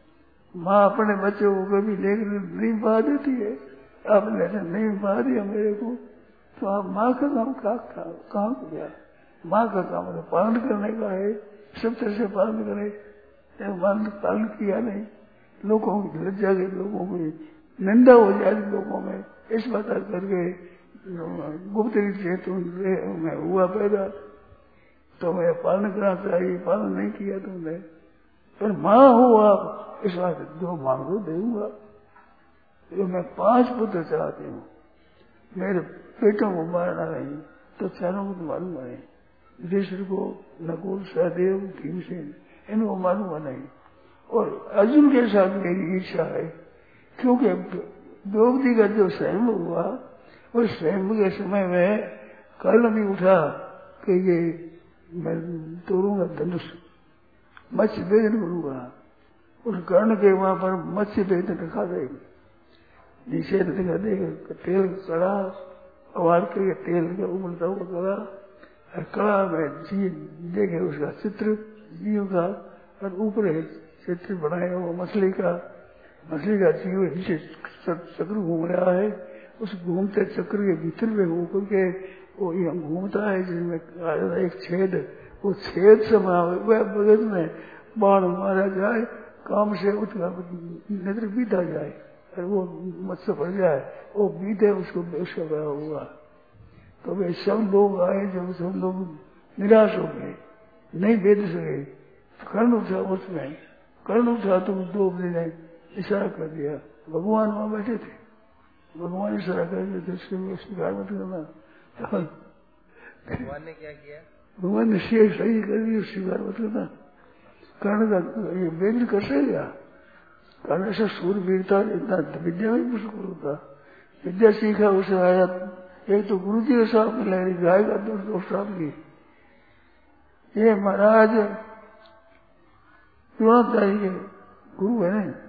माँ अपने बच्चे को कभी देख नहीं पा देती है, आपने ऐसा नहीं पा दिया मेरे को, तो आप माँ का काम कहाँ किया? माँ का काम तो पालन करने का है, सब तरह से पालन करे, पालन किया नहीं, लोगों की लज्जा के, लोगों की निंदा हो जाए लोगों में, इस बात करके गुप्त रीत से मैं हुआ पैदा, तो मैं पालन करना चाहिए, पालन नहीं किया तुमने, पर माँ हो आप, इस बात जो मांगो दूंगा। तो मैं 5 पुत्र चाहती हूँ, मेरे पेटों को मारना नहीं, तो चारों को तो मालूम नहीं, युधिष्ठिर को, नकुल, सहदेव, भीमसेन, इनको मालूम नहीं, और अर्जुन के साथ मेरी इच्छा है, क्योंकि द्रौपदी का जो स्वयं हुआ, उस स्वयं के समय में कर्ण भी उठा कि ये मैं तोड़ूंगा धनुष, मत्स्य भेदन करूंगा, उस कर्ण के वहां पर मत्स्य भेदन रखा देगी, नीचे दिखा देगा तेल कड़ा, और के तेल का उबलता हुआ कड़ा, और कड़ा में जी देखे उसका चित्र जीव का, और ऊपर चित्र बनाया वो मछली का जीव नीचे चक्र घूम रहा है, उस घूमते चक्र के भीतर में होकर के वो यहाँ घूमता है, जिसमें एक छेद, वो छेद से वह बगल में बाण मारा जाए, काम से उसका नजर बीता जाए और वो मत्स्य पड़ जाए, वो बीते उसको उसका बड़ा हुआ। तो वे सब लोग आए, जब सब लोग निराश हो गए, नहीं भेद सके, कर्ण उठा, उसमें कर्ण उठा तो द्रौपदी ने इशारा कर दिया, भगवान वहां बैठे थे, भगवान इशारा कर दिया, स्वीकार मत करना। भगवान ने क्या किया? भगवान ने सही कर दिया, स्वीकार मत करना। कर्ण का ये वेद कर सकेगा? कर्ण से सूरवीरता, इतना विद्या में मुश्किल होता, विद्या सीखा उसे आया, एक तो गुरु जी के साथ में लहरी गायेगा, दोस्तों साथ की ये महाराज द्रोणाचार्य के गुरु है ना,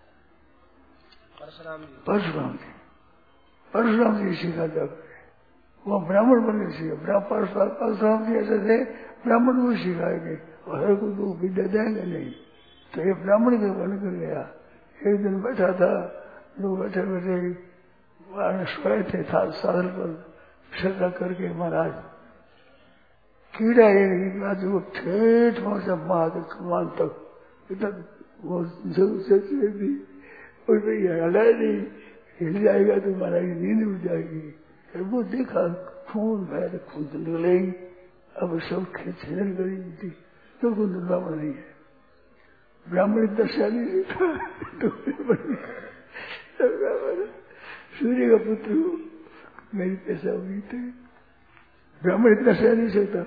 परशुराम जी सीखा जब वो ब्राह्मण बनने सीखा, परशुराम जी ऐसे थे, ब्राह्मण को सिखाएंगे और हर कोई को विद्या देंगे नहीं, तो ये ब्राह्मण के बन कर गया। एक दिन बैठा था, लोग बैठे बैठे सोए थे साधन पर श्रद्धा करके, महाराज कीड़ा एक वो ठेठ वहां से माँ के कमान तक इतना वो थी, हटाए नहीं, हिल जाएगा तो महाराज नींद उड़ जाएगी। वो देखा खून बह, खून तो निकलेगी, अब सब छेदन करेगी थी, तो कोई ब्राह्मण नहीं है, ब्राह्मण इतना शादी तो सूर्य का पुत्र हो, मेरी पैसा हुई थी, ब्राह्मण इतना सह नहीं सकता,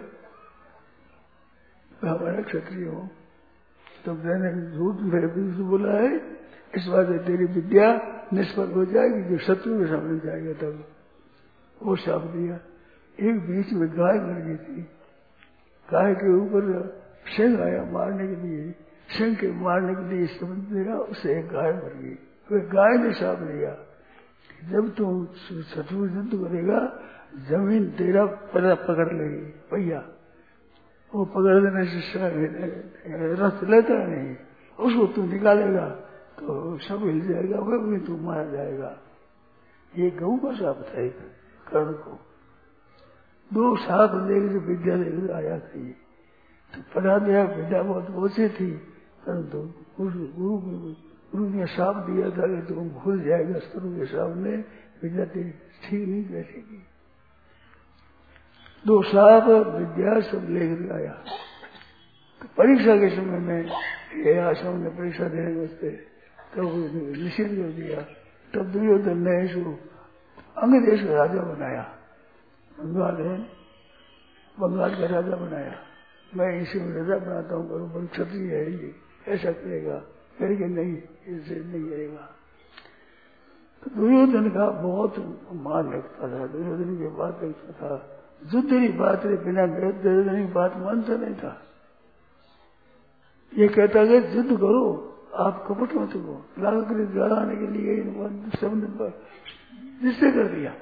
हमारा क्षत्रिय हो, तो मैंने झूठ मेरे बोला है, इस बात से तेरी विद्या निष्फल हो जाएगी, जो शत्रु के सामने जाएगा तब। वो शाप दिया। एक बीच में गाय मर गई थी, गाय के ऊपर सिंह आया मारने के लिए, सिंह के मारने के लिए समझ दिया, उससे एक गाय मर गई। तो गाय ने शाप दिया, जब तुम शत्रु युद्ध करेगा, जमीन तेरा पकड़ लेगी भैया, वो पकड़ देने से रस लेता नहीं, उसको तू निकालेगा तो सब हिल जाएगा, वह भी तू मारा जाएगा। ये गऊ का शाप था एक कर्ण को। 2 साल लेकर विद्या लेकर आया था ये, तो पढ़ा दिया, विद्या बहुत ओछी थी, परंतु गुरु ने शाप दिया था कि तुम भूल जाएगा, शत्रु के सामने विद्या ठीक नहीं बैठेगी। 2 साल विद्या सब लेकर आया, तो परीक्षा के समय में ये आश्रम ने परीक्षा देने वास्ते तो निषेध कर दिया। तब दुर्योधन ने इसको अंग देश का राजा बनाया, बंगाल का राजा बनाया, मैं इसे राजा बनाता हूँ, बड़े क्षत्रिय है ये, ऐसा करेगा, करके नहीं, इससे नहीं करेगा। तो दुर्योधन का बहुत मान लगता था, दुर्योधन की बात लगता था, युद्ध की बात बिना दुर्योधन की बात मानता नहीं था। ये कहता है युद्ध करो, आप कपट मत हो, लड़ाने के लिए सबने निश्चय कर दिया।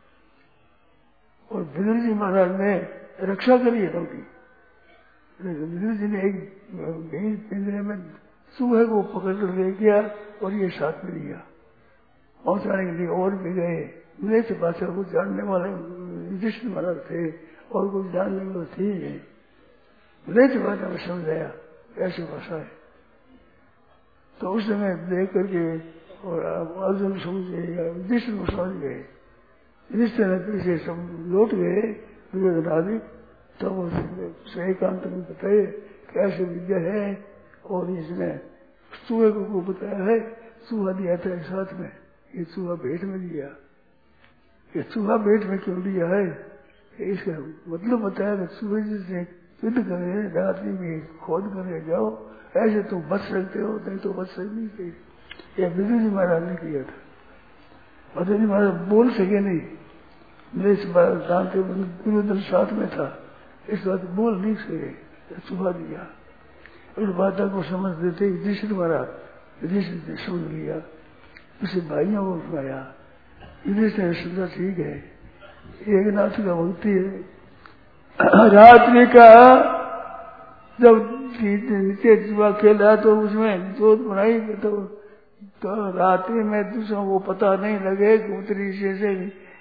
और विदुर जी महाराज ने रक्षा करी है उनकी। विदुर जी ने एक भीड़ पिंजरे में चूहे को पकड़ कर ले गया और ये साथ में लिया पहुंचाने के लिए। और भी गए, मृत भाषा को जानने वाले युधिष्ठिर महाराज थे और कुछ जानने वाले थे नहीं। मृत भाषा में समझाया ऐसी भाषा है। तो उस समय देख करके और अर्जुन समझे या युधिष्ठिर को समझ गए। युधिष्ठिर ने पीछे सब लौट गए दुर्योधन आदि। तब तो एकांत में बताए कैसे विद्या है। और इसने चूहे को बताया है, चूहा दिया था एक साथ में, ये चूहा भेंट में दिया। ये चूहा भेंट में क्यों दिया है, इसका मतलब बताया कि चूहे जिसने युद्ध करे रात्रि में खोद करके जाओ, ऐसे तुम बच सकते हो, नहीं तो बच सकते थे। यह विदुर जी महाराज ने किया था। विदुर जी महाराज बोल सके नहीं, मेरे जानते दुर्योधन साथ में था, इस बात बोल नहीं सके, चूहा दिया। उस बात को समझ देते युधिष्ठिर महाराज, युधिष्ठिर ने समझ लिया, उसे भाइयों को उठाया। युधिष्ठिर ने समझा ठीक है, एक नाथ का भक्ति है। रात्रि का जब नीचे जुआ खेला तो उसमें जोत बनाई तो रात्रि में दूसरों को पता नहीं लगे कि उत्तरी से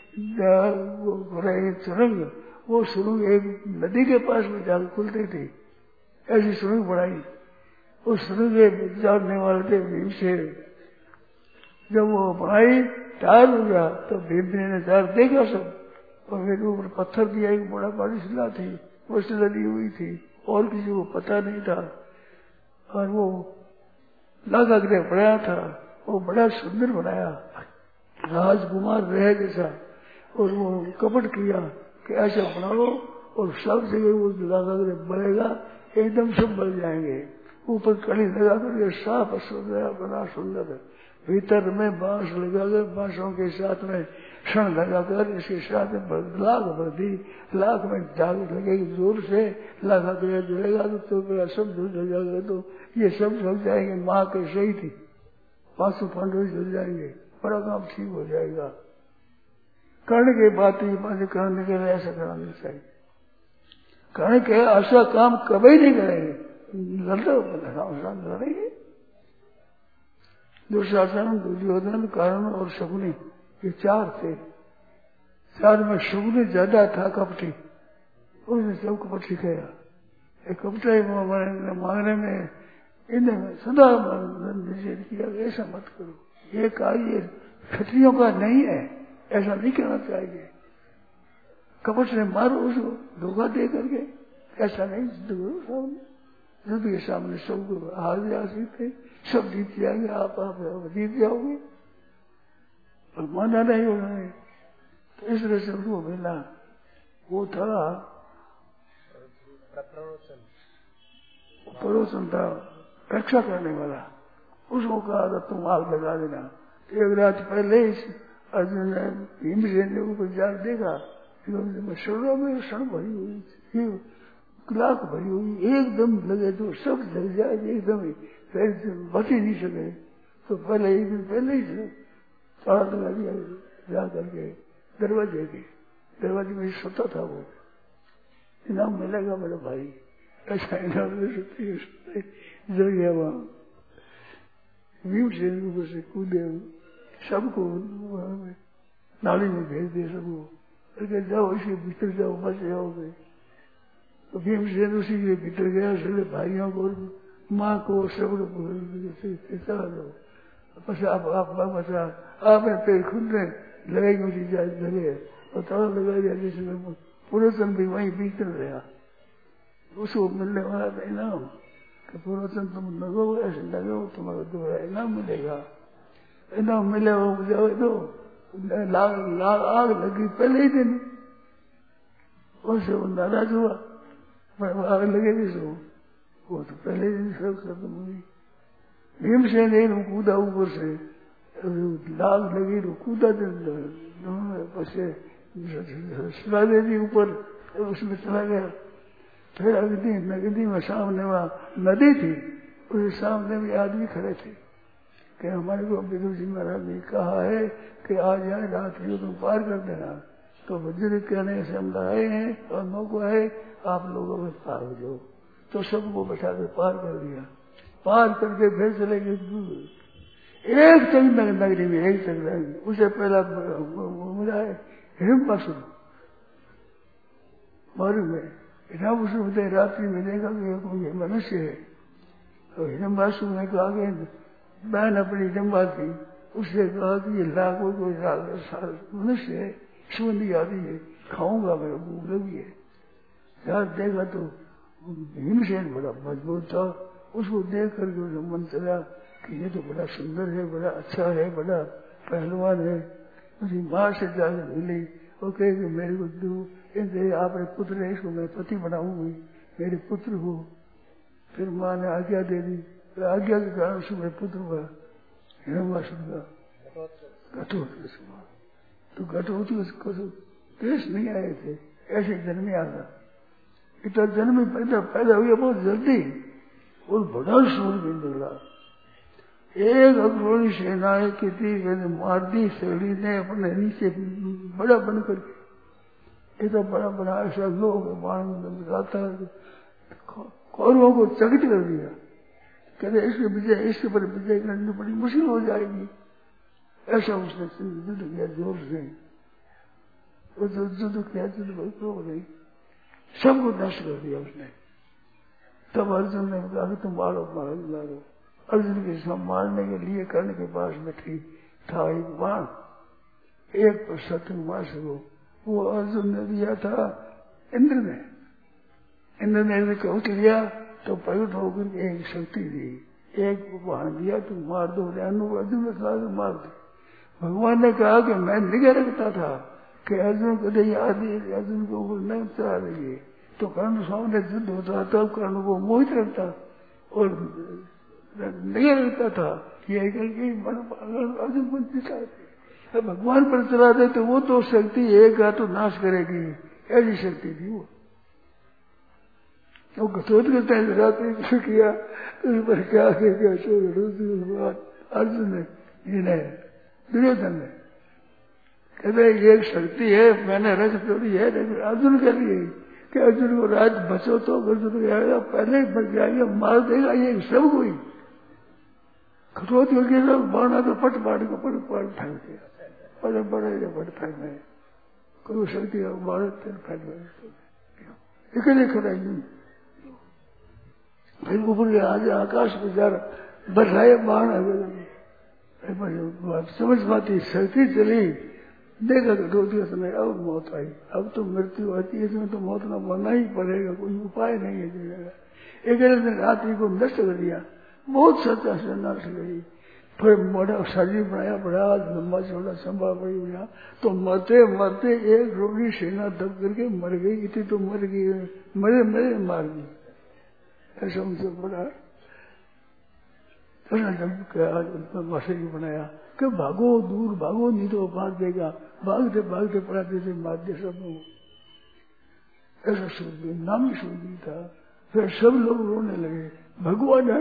सुरंग, वो सुरंग एक नदी के पास में जाकर खुलती थी, ऐसी सुरंग बनाई। उस सुरंग के जानने वाले थे भीम से। जब वो बनाई तैयार हो गया तो भीम ने तैयार देखा सब, और मेरे ऊपर पत्थर दिया, एक बड़ा बड़ी शिला थी, वो शिला दी हुई थी और किसी को पता नहीं था। और वो लागाग्रह बनाया था, वो बड़ा सुंदर बनाया, राजकुमार रह जैसा। और वो कपट किया कि ऐसा बनाओ और सब जगह वो लागाग्रह बढ़ेगा, एकदम सब बढ़ जाएंगे। ऊपर कड़ी लगा करके साफ सुंदर बना सुंदर, भीतर में बांस लगाकर बांसों के साथ में क्षण लगाकर इसके साथ में लाख भर दी, लाख में जाग लगेगी जोर से, लगा कर जुड़ेगा तो सब जुड़ जाएगा। तो ये सब लग जाएंगे, माँ के सही थी, 500 पांडव जुड़ जाएंगे, बड़ा काम ठीक हो जाएगा। कर्ण के बात करने के लिए ऐसा कराना चाहिए। कर्ण के ऐसा काम कभी नहीं करेंगे, लड़ेंगे। दुशासन, दुर्योधन, कर्ण और शकुनी, ये 4 थे। 4 में शकुनी ज्यादा था कपटी, उसने सब कपट सिखाया। कपटा मांगने में इन्हें सदा निषेध किया, ऐसा मत करो, ये कार्य क्षत्रियों का नहीं है, ऐसा नहीं करना चाहिए। कपट से मारो उसको धोखा दे करके, ऐसा नहीं युद्ध के सामने सबको हार जा सकते, सब जीत जाएंगे, आप जीत जाओगे। और माना नहीं उन्होंने, तो इस तरह से उनको मिला। वो था पड़ोसन था, रक्षा करने वाला, उसको कहा था तुम आग लगा देना। एक रात पहले अर्जुन ने भीमसेन ने ऊपर जाकर देखा, शरीरों में क्षण भरी हुई, लाख भरी हुई, एकदम लगे तो सब लग जाए एकदम ही, फिर बच ही नहीं सके। तो पहले एक दिन पहले ही ताला लगा दिया जा करके दरवाजे में सोता था। वो इनाम मिलेगा मेरा भाई, ऐसा इनाम जग गया वहां। भीमसेन ऊपर से कूदे, सबको नाली में भेज दिए सबको, जाओ इसी भीतर जाओ, बच जाओगे। तो भीमसेन उसी के भीतर गया, सारे भाइयों को माँ को सब चला दो, बस आपने पेड़ खुलने लगेगी उसी लगे और ताला लगा दिया। जिसमें पुरोचन भी वहीं भीतर रहा, उसको मिलने वाला था इनाम कि पुरोचन तुम लगो, ऐसे लगो तुम्हारा दोबारा इनाम मिलेगा। इनाम मिले वो जाओ तो लाग आग लगी पहले ही दिन, उससे वो नाराज हुआ, आग लगेगी सो वो तो पहले दिन सब खत्म हुई। भीमसेन एक कूदा ऊपर से, लाग लगी तो कूदा सिला दे दी ऊपर, उसमें चला गया। फिर नदी में सामने वहां नदी थी, उसके सामने भी आदमी खड़े थे कि हमारे को विदुर जी महाराज ने कहा है कि आज यहाँ रात्रि को तुम पार कर देना। तो बुजुर्ग कहने से हम आए हैं और मौका है आप लोगों में पार हो जाओ। तो सबको बैठा के पार कर दिया। पार करके फिर चले गए एक तक नगरी में, एक तक उसे पहला मिला है हिरण्यवासु मारू में। हिरण्यवासु बताए रात्रि में देखा कि कोई मनुष्य है। तो हिरण्यवासु ने कहा कि बहन अपनी हिरण्यवा थी, उससे कहा कि ये लाखों कोई मनुष्य है, सुगंधी आदि है, खाऊंगा मेरा भूख लगी है। यार देखा तो भीमसेन बड़ा मजबूत था। उसको देख करके उसका मन चला कि ये तो बड़ा सुंदर है, बड़ा अच्छा है, बड़ा पहलवान है। उसकी माँ से जाकर मिली और कहे कि मेरे को दो, आपने पुत्र है, इसको मैं पति बनाऊंगी, मेरे पुत्र हो। फिर माँ ने आज्ञा दे दी। आज्ञा के कारण उसमें पुत्र हुआ हिरण्यवासु का घटोत्कच। तो घटोत्कच को देश नहीं आए थे, ऐसे जन्म आया। इतना जन्म पैदा हुआ बहुत जल्दी और बड़ा सूरवीर निकला। एक अग्रणी सेना की थी, मार दी शैली ने अपने नीचे बड़ा बनकर। इतना बड़ा बड़ा ऐसा लोग बाण लगाता कौरवों को चकित कर दिया। कहते इसके विजय, इसके पर विजय करनी बड़ी मुश्किल हो जाएगी। ऐसा उसने युद्ध किया जोर से। युद्ध किया, युद्ध हो गई, सबको नष्ट कर दिया उसने। तब अर्जुन ने कहा कि तुम मारो मारो। अर्जुन के सब मारने के लिए करने के पास में था एक बाण, एक पर शत्रु मार सको। वो अर्जुन ने दिया था इंद्र ने। इंद्र ने कौच लिया तो प्रकट होकर एक शक्ति दी, एक बाण दिया तुम मार दो। अर्जुन ने कहा कि मार दो। भगवान ने कहा कि मैं निगाह रखता था कि अर्जुन कदे याद अर्जुन को ऊपर नहीं चला रही। तो कर्ण सामने युद्ध होता तब कर्ण को मोहित रखता और निगाह रखता था ये करके अर्जुन पर जिताते। भगवान पर चला दे तो वो तो शक्ति एक तो नाश करेगी, ऐसी शक्ति थी वो। वो घटोत्कच ने रात्रि किया तो उस पर क्या अर्जुन ने इन्हें दुर्योधन ने कहते एक शक्ति है मैंने रख तोड़ी है अर्जुन के लिए कि अर्जुन को राज बचो तो अर्जुन को पहले ही बच जाएगा, मार देगा ये सब कोई। घटोत्कच के सब बाणा तो पट पाट को पट फेंक दिया, बड़े बड़े पट फेंक में कोई शक्ति बाढ़ फेंक इकले खड़ा फिर ऊपर आज आकाश में जा रहा बढ़ाए बाण समझ पाती शक्ति चली। देखा घटोत्कच समय अब मौत आई, अब तो मृत्यु आती है, इसमें तो मौत न मरना ही पड़ेगा, कोई उपाय नहीं है जगह। एक दिन रात्रि को नष्ट कर दिया, बहुत सच्चा से नष्ट गई। फिर बड़ा शरीर बनाया, बड़ा लंबा चौड़ा संभा बड़ी बना। तो मरते मरते एक रोगी सेना दब करके मर गई। इतनी तो मर गई, मरे मरे मार दी। ऐसा उनसे बड़ा मशहूर बनाया कि भागो दूर भागो नहीं तो मार देगा। भागते भागते पड़ाते थे मार दे सब लोग। ऐसा सूरवीर नामी सूरवीर था। फिर सब लोग रोने लगे, भगवान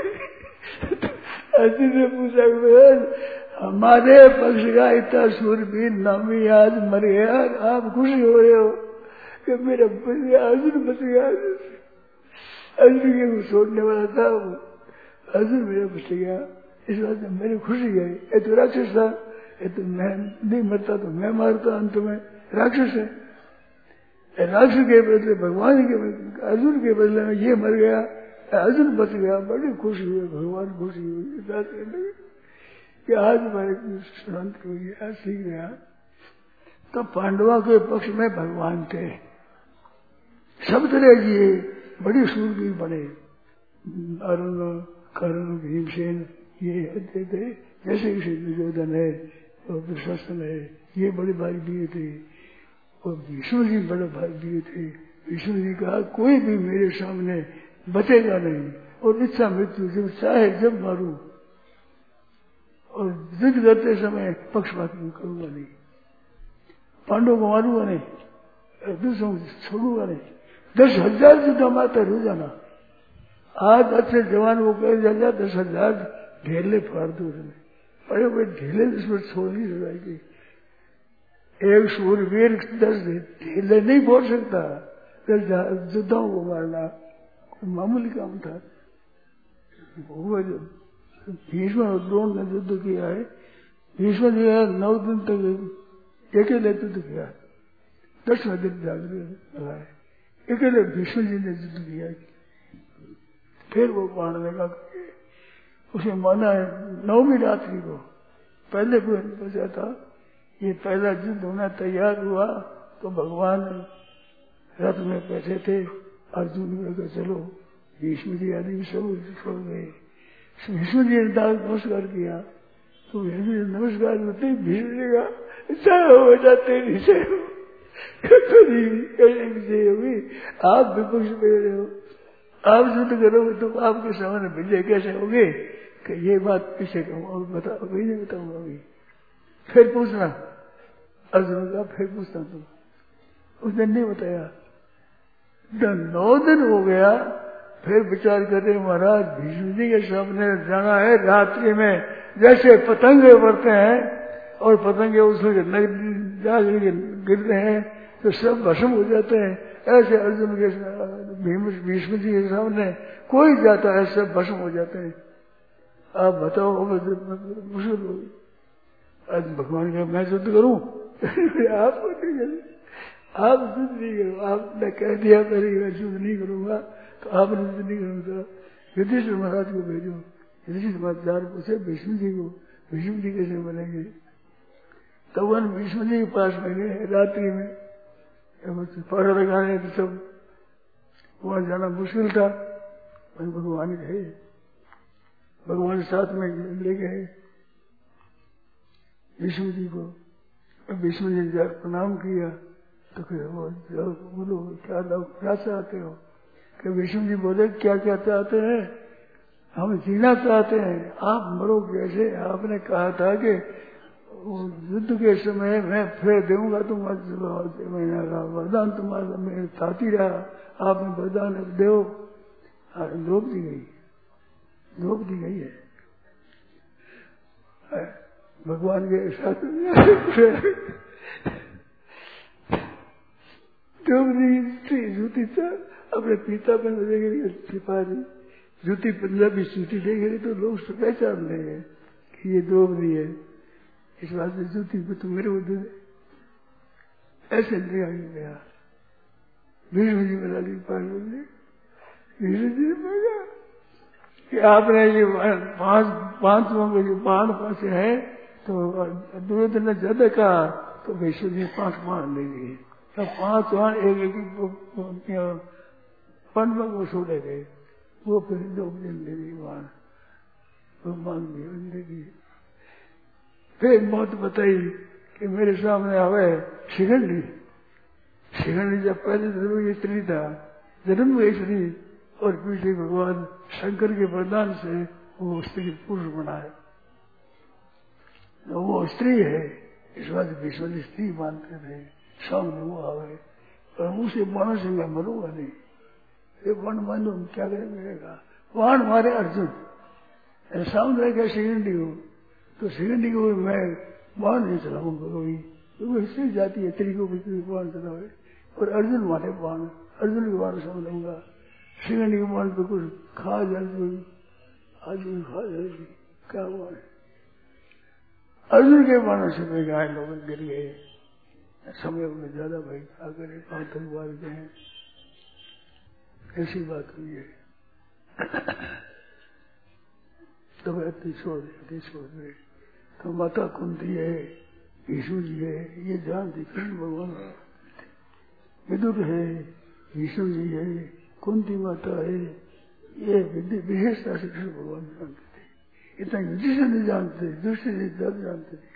अर्जुन ने पूछा हमारे पक्ष का इतना सूरवीर नामी आज मर गया, आप खुशी हो रहे हो कि मेरा बच गया, अर्जुन बच गया। अर्जुन के छोड़ने वाला था वो, अर्जुन मेरा बच गया, इस बात में मेरी खुशी है। ये तो राक्षस था, ये तो मैं नहीं मरता तो मैं मारता, अंत में राक्षस है। राक्षस के बदले भगवान के बदले, अर्जुन के बदले में ये मर गया, अर्जुन बच गया। बड़ी खुशी हुई, भगवान खुशी हुई। बात कहने लगे कि आज हमारे शांत हुई, आज सीख गया। तो पांडवों के पक्ष में भगवान थे, सब तरह जिए, बड़ी सूरवीर बने। अरुण कर्ण भीमसेन ये थे, जैसे कि दुर्योधन है और दुशासन है, ये बड़े भाई दिए थे। और विष्णु जी बड़े भाई दिए थे। विष्णु जी कहा कोई भी मेरे सामने बचेगा नहीं, और इच्छा मृत्यु जब चाहे जब मारू, और युद्ध करते समय पक्षपात करूंगा नहीं, पांडवों को मारूंगा नहीं, दूसरों को छोड़ूंगा नहीं। 10,000 युद्ध मारता रोजाना, आज अच्छे जवान वो कह जा 10,000 ढेले फाड़ दो उसने। अरे भाई ढेले इसमें छोड़ नहीं सकेगी। एक सूरवीर 10 ढेले नहीं फोड़ सकता। युद्धों को मारना मामूली काम था। वो जो भीष्म और द्रोण ने युद्ध किया है, भीष्म जी 9 दिन तक अकेले युद्ध किया, 10वें दिन जागृत लगाए, अकेले भीष्म जी ने युद्ध किया। फिर वो बाण लगा उसे माना है 9वीं रात्रि को। पहले भी बचा था, ये पहला युद्ध होना तैयार हुआ तो भगवान रथ में बैठे थे, अर्जुन ने कहा चलो, भीष्म जी आदि सब छोड़ गए। भीष्म जी ने नमस्कार किया तो भीष्म जी नमस्कार करते भीष्म जी का जय हो जाते विजय हो, विजय होगी। आप विपक्ष में रहे हो, आप युद्ध करोगे तो आपके सामने विजय कैसे होगे? कि ये बात पीछे कहूँ और बताओ, वही नहीं बताऊंगा अभी। फिर पूछना, अर्जुन का फिर पूछना तुम। उसने नहीं बताया। 9 दिन हो गया, फिर विचार कर रहे महाराज भीष्म जी के सामने जाना है रात्रि में, जैसे पतंगे बढ़ते हैं और पतंगे उसमें गिरते हैं तो सब भस्म हो जाते हैं, ऐसे अर्जुन के भीष्म जी के सामने कोई जाता है सब भस्म हो जाते हैं। आप बताओ मुश्किल होगी। आज भगवान का मैं युद्ध करूं आप युद्ध नहीं करो। आपने कह दिया मेरी युद्ध नहीं करूंगा तो आपने युद्ध नहीं करूंगा। युधिष्ठिर महाराज को भेजो। युधिष्ठिर महाराज पूछे भीष्म जी को, भीष्म जी कैसे बनेंगे? तो वन भीष्म जी के पास में गए रात्रि में, पहरा लगाने तो सब वहां जाना मुश्किल था। भगवान गए, भगवान साथ में ले गए भीष्म जी को। भीष्म जी ने जाकर प्रणाम किया तो फिर वो बोलो क्या चाहते हो? कि भीष्म जी बोले क्या क्या चाहते हैं? हम जीना चाहते हैं, आप मरो कैसे? आपने कहा था कि युद्ध के समय मैं फिर दूंगा तुम्हारे महीना का वरदान, तुम्हारा मेरे साथ ही रहा, आपने वरदान दो। रोक दी गई है भगवान के साथ। जूती अपने पिता पर देखेंगे छिपा दी जूती, पंजाबी जूती देखेंगे तो लोग पहचान लेंगे कि ये द्रौपदी है। इस बात से जूती पे तो मेरे को दे, ऐसे नहीं आगे गया। भीष्म जी में लाली पार भीष्म जी ने कि आपने ये 5 जो बाण पास है तो दुर्योधन ने ज्यादा कहा तो भीष्म जी 5 बाण ले गए। तो 5 बाण एक पन्म को छोड़े गए, वो फिर 2 दिन ले गई बाण, वो मांग दी। फिर मौत बताई कि मेरे सामने आवे शिखंडी जब पहले जन्म स्त्री था, जन्म हुई स्त्री और पीछे भगवान शंकर के वरदान से वो स्त्री पुरुष बनाए, वो स्त्री है। इस बात भीष्म जी स्त्री मानते थे। सामने वो आवे और मुझसे बाणों से मैं मरूंगा नहीं, ये बाण मानो क्या करेगा? बाण मारे अर्जुन, सामने क्या शिखंडी हो तो शिखंडी को मैं बाण नहीं चलाऊंगा कभी, क्योंकि स्त्री जाती है स्त्री को भी बाण चलावे। और अर्जुन मारे बाण, अर्जुन के बाण समझूंगा। शिखंडी के बाण पे कुछ खा जाती, अर्जुन खा जाती, क्या बाण? अर्जुन के बाणों से मैं गाय लोग गिर गए। समय में ज्यादा भाई क्या करे, आतंकवाद के हैं, ऐसी बात हुई है। तो वह छोड़ दे तो माता कुंती है, यीशु जी है, ये जानती कृष्ण भगवान, विदुर है, यीशु जी है, कुंती माता है, ये विशेषता से कृष्ण भगवान जानते थे। इतना युधिष्ठिर नहीं जानते, दूसरे से ज्यादा जानते थे।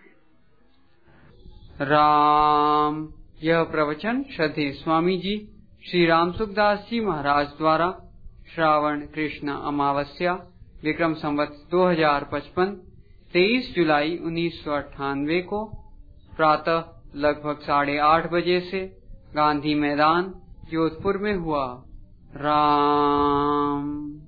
राम। यह प्रवचन श्रद्धेय स्वामी जी श्री राम सुखदास जी महाराज द्वारा श्रावण कृष्ण अमावस्या विक्रम संवत 2055 23 जुलाई 1998 को प्रातः लगभग 8:30 बजे से गांधी मैदान जोधपुर में हुआ। राम।